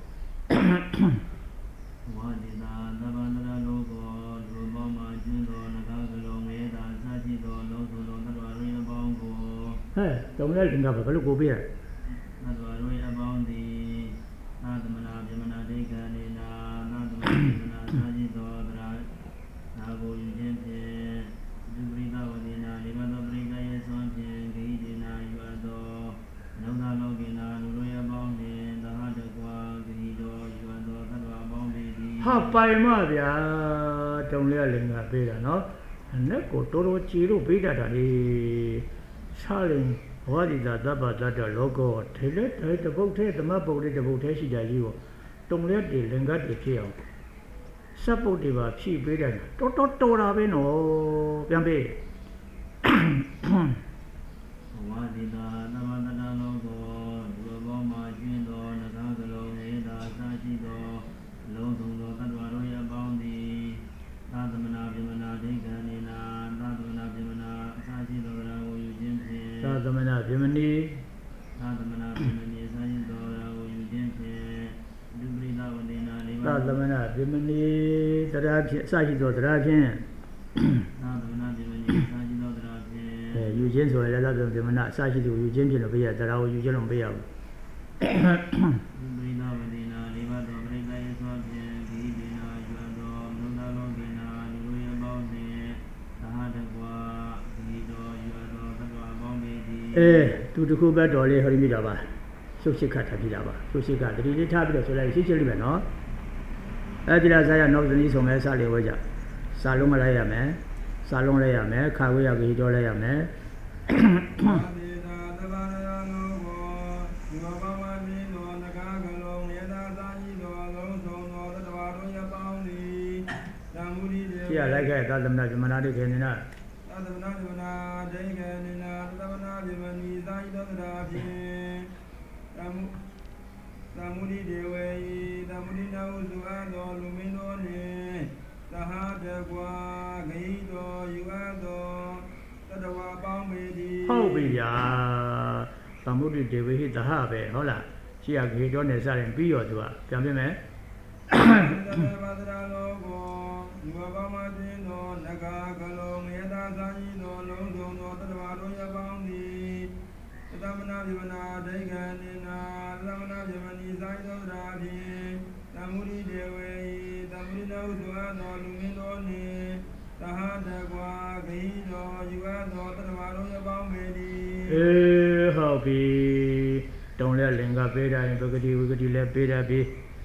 ဝါဒီတာသဗ္ဗန္တရလောကောဒုဘောမှာကျွန်းတော်နဂါကလုံးမေတာစာကြည့်တော်လုံးစုံတော်သတ္တဝါတို့ရဲ့အပေါင်းကိုဟဲ့တုံးလဲလင်္ကာဘယ်လိုကိုပြရသတ္တဝါတို့ရဲ့အပေါင်းသည်သာသမနာပြမနာဒိဋ္ဌာနေနာသာသမနာပြမနာစာကြည့်တော်သရာနာကိုယူခြင်းဖြင့်ဒုပရိသဝတိနာလေးပါးသောပရိသရဲ့ဆွမ်းဖြင့်ဂိတိနာယူအပ်သောလောကလောကိနာလူတို့ရဲ့အပေါင်းနှင့်သဟတကွာဂိတော်ယူအပ်သောသတ္တဝါအပေါင်းသည်ဟာပိုင်မဗျာတုံးလဲလင်္ကာပေးတာနော်နဲ့ကိုတော်တော်ကြည်လို့ပေးတတ်တာလေစားလင်ဝါဒီသာသဗ္ဗတတ္တလောကောထေလက်ထေတပုတ်ထဲသမပုတ်လေးတပုတ်ထဲရှိကြကြီးကိုတုံးလက်တွေလင်္ကာတွေဖြစ်အောင်စပ်ပုတ်တွေပါဖြည့်ပေးတယ်တော်တော်တော်တာပဲနော်ပြန်ပေးဝါဒီတာသဗ္ဗတတ္တလောကောဒုဘောမှာကျွင်းတော်နဂါကလုံးမေတာစာရှိတော်လုံးစုံသောသတ္တဝါတို့ရဲ့အပေါင်းသည်သာသမနာပြမနာဒိဋ္ဌာနေနာသာသမနာပြမနာအစာရှိသောတရားကိုယူခြင်းဖြင့်သာသမနာပြမနီသာသမနာပြမနီအစာရှိသောတရားကိုယူခြင်းဖြင့်ဒုပရိသဝတိနာလေးပါသာသမနာပြမနီတရားဖြင့်အစာရှိသောတရားဖြင့်သာသမနာပြမနီအစာရှိသောတရားဖြင့်အဲယူခြင်းဆိုရင်လည်းသာသမနာပြမနာအစာရှိသူယူခြင်းဖြင့်လို့ပြရတရားကိုယူခြင်းလို့မပြရဘူးဒုပရိသဝတိနာလေးပါသောပရိသရဲ့ဆိုဖြင့်ဒီဒီနာယူသောမနုဿလောကိနာလူတို့ရဲ့ပေါင်းနှင့်သဟတကွာဒီတော်ယူသောသတ္တဝါပေါင်းပေသည်အဲသူတခုပဲတော်လေးဟောရမိတာပါရှုပ်ရှိခတ်ထားပြတာပါရှုပ်ရှိကတတိလေးထားပြီးတော့ဆိုလိုက်ရှင်းရှင်းလေးပဲနော်အဲဒီလားဇာရနောက်သနည်းဆုံးလဲစားလေဝဲကြစားလုံးမလိုက်ရမယ်စားလုံးလိုက်ရမယ်ခါဝဲရကြီးတော်လိုက်ရမယ်ရှိရလိုက်ခဲ့သာသမနာပြမနာဒိဋ္ဌိနေနာသာသမနာပြမနာဒိဋ္ဌိနေနာသာသမနာပြမနီသာယတောတရာဖြင့်သမုသမုဒိဒေဝေသမုဒိနာဟုစုအပ်သောလူမင်းတို့နှင့်သဟတကွာဂိတော်ယူအပ်သောတတဝါပေါင်းပေသည်ဟုတ်ပြီဗျာသမုဒိဒေဝေဟိသဟပဲဟုတ်လားရှိရဂိတော်နဲ့စရင်ပြီးရောသူကပြန်ပြင်မယ်သတ္တဝါတရာလောကောဒီဘဝမှာခြင်းသောနဂါကလုံးမေတ္တာစာကြီးသောလုံးစုံသောတတဝါတို့ရပေါင်းသည်သမနာပြမနာဒိဋ္ဌာနေနာသမနာပြမနီစာယသောတရာဖြင့်သမုဒိဒေဝေသမုဒိနာဟုဆိုအပ်သောလူမင်းတို့နှင့်သဟတကွာဂိတော်ယူအပ်သောတတဝါတို့ရပေါင်းပေသည်အေးဟုတ်ပြီတုံးလဲလင်္ကာပေးတာရင်ပဂတိဝိဂတိလည်းပေးတာပြီ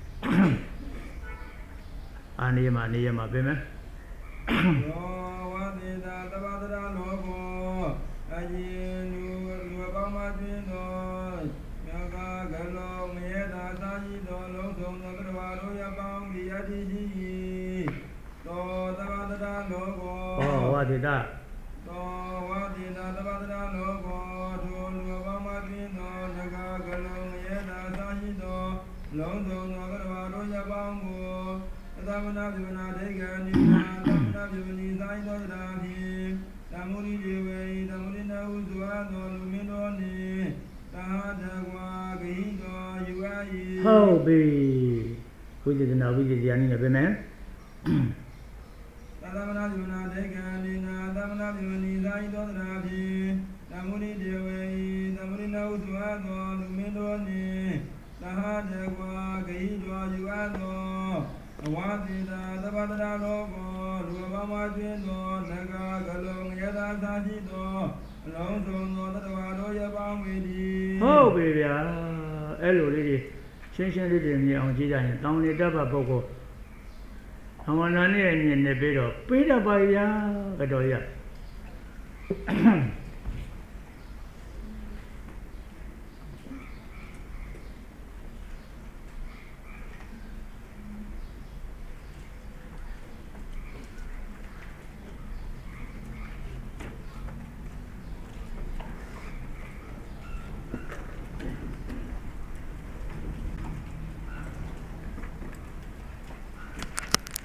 အာနိယမနိယမပြင်မယ်ယောဝတိတာသဗ္ဗတရလောကောအယေနုလူအပေါင်းမှခြင်းသောယောဂကလုံးမေတ္တာသာရှိသောလုံးစုံသောသတ္တဝါတို့ရပေါင်းဒီအတ္တိရှိ၏သောသဗ္ဗတရလောကောဟောဝတိတာသောဝတိတာသဗ္ဗတရလောကောထိုလူအပေါင်းမှခြင်းသောနဂါကလုံးမေတ္တာသာရှိသောလုံးစုံသောသတ္တဝါတို့ရပေါင်းကိုသမနာပြမနာဒိဋ္ဌာနိနာသမနာပြမနီသာယသောတရာဖြင့်သမုဒိဒေဝေသမုဒိနာဟုဆိုအပ်သောလူမင်းတို့နှင့်သဟတကွာဂိတော်ယူအပ်၏ဟုတ်ပြီဝိသေသနာဝိသေသယာနိနဲ့ပြင်မယ်သမနာပြမနာဒိဋ္ဌာနိနာသမနာပြမနီသာယသောတရာဖြင့်သမုဒိဒေဝေသမုဒိနာဟုဆိုအပ်သောလူမင်းတို့နှင့်သဟတကွာဂိတော်ယူအပ်သောဝါတိတာသဗ္ဗတရလောကောလူအပေါင်းမှခြင်းသောနဂါကလုံးယထာသာရှိသောအလုံးစုံသောတတဝါတို့ရပေါင်းပေသည်ဟုတ်ပြီဗျာအဲ့လိုလေးတွေရှင်းရှင်းလေးတွေမြင်အောင်ကြည့်ကြရင်တောင်းနေတတ်ပါပုဂ္ဂိုလ်အဝန္နာနဲ့အမြင်နဲ့ပြီးတော့ပေးတတ်ပါဗျာကတော့ရ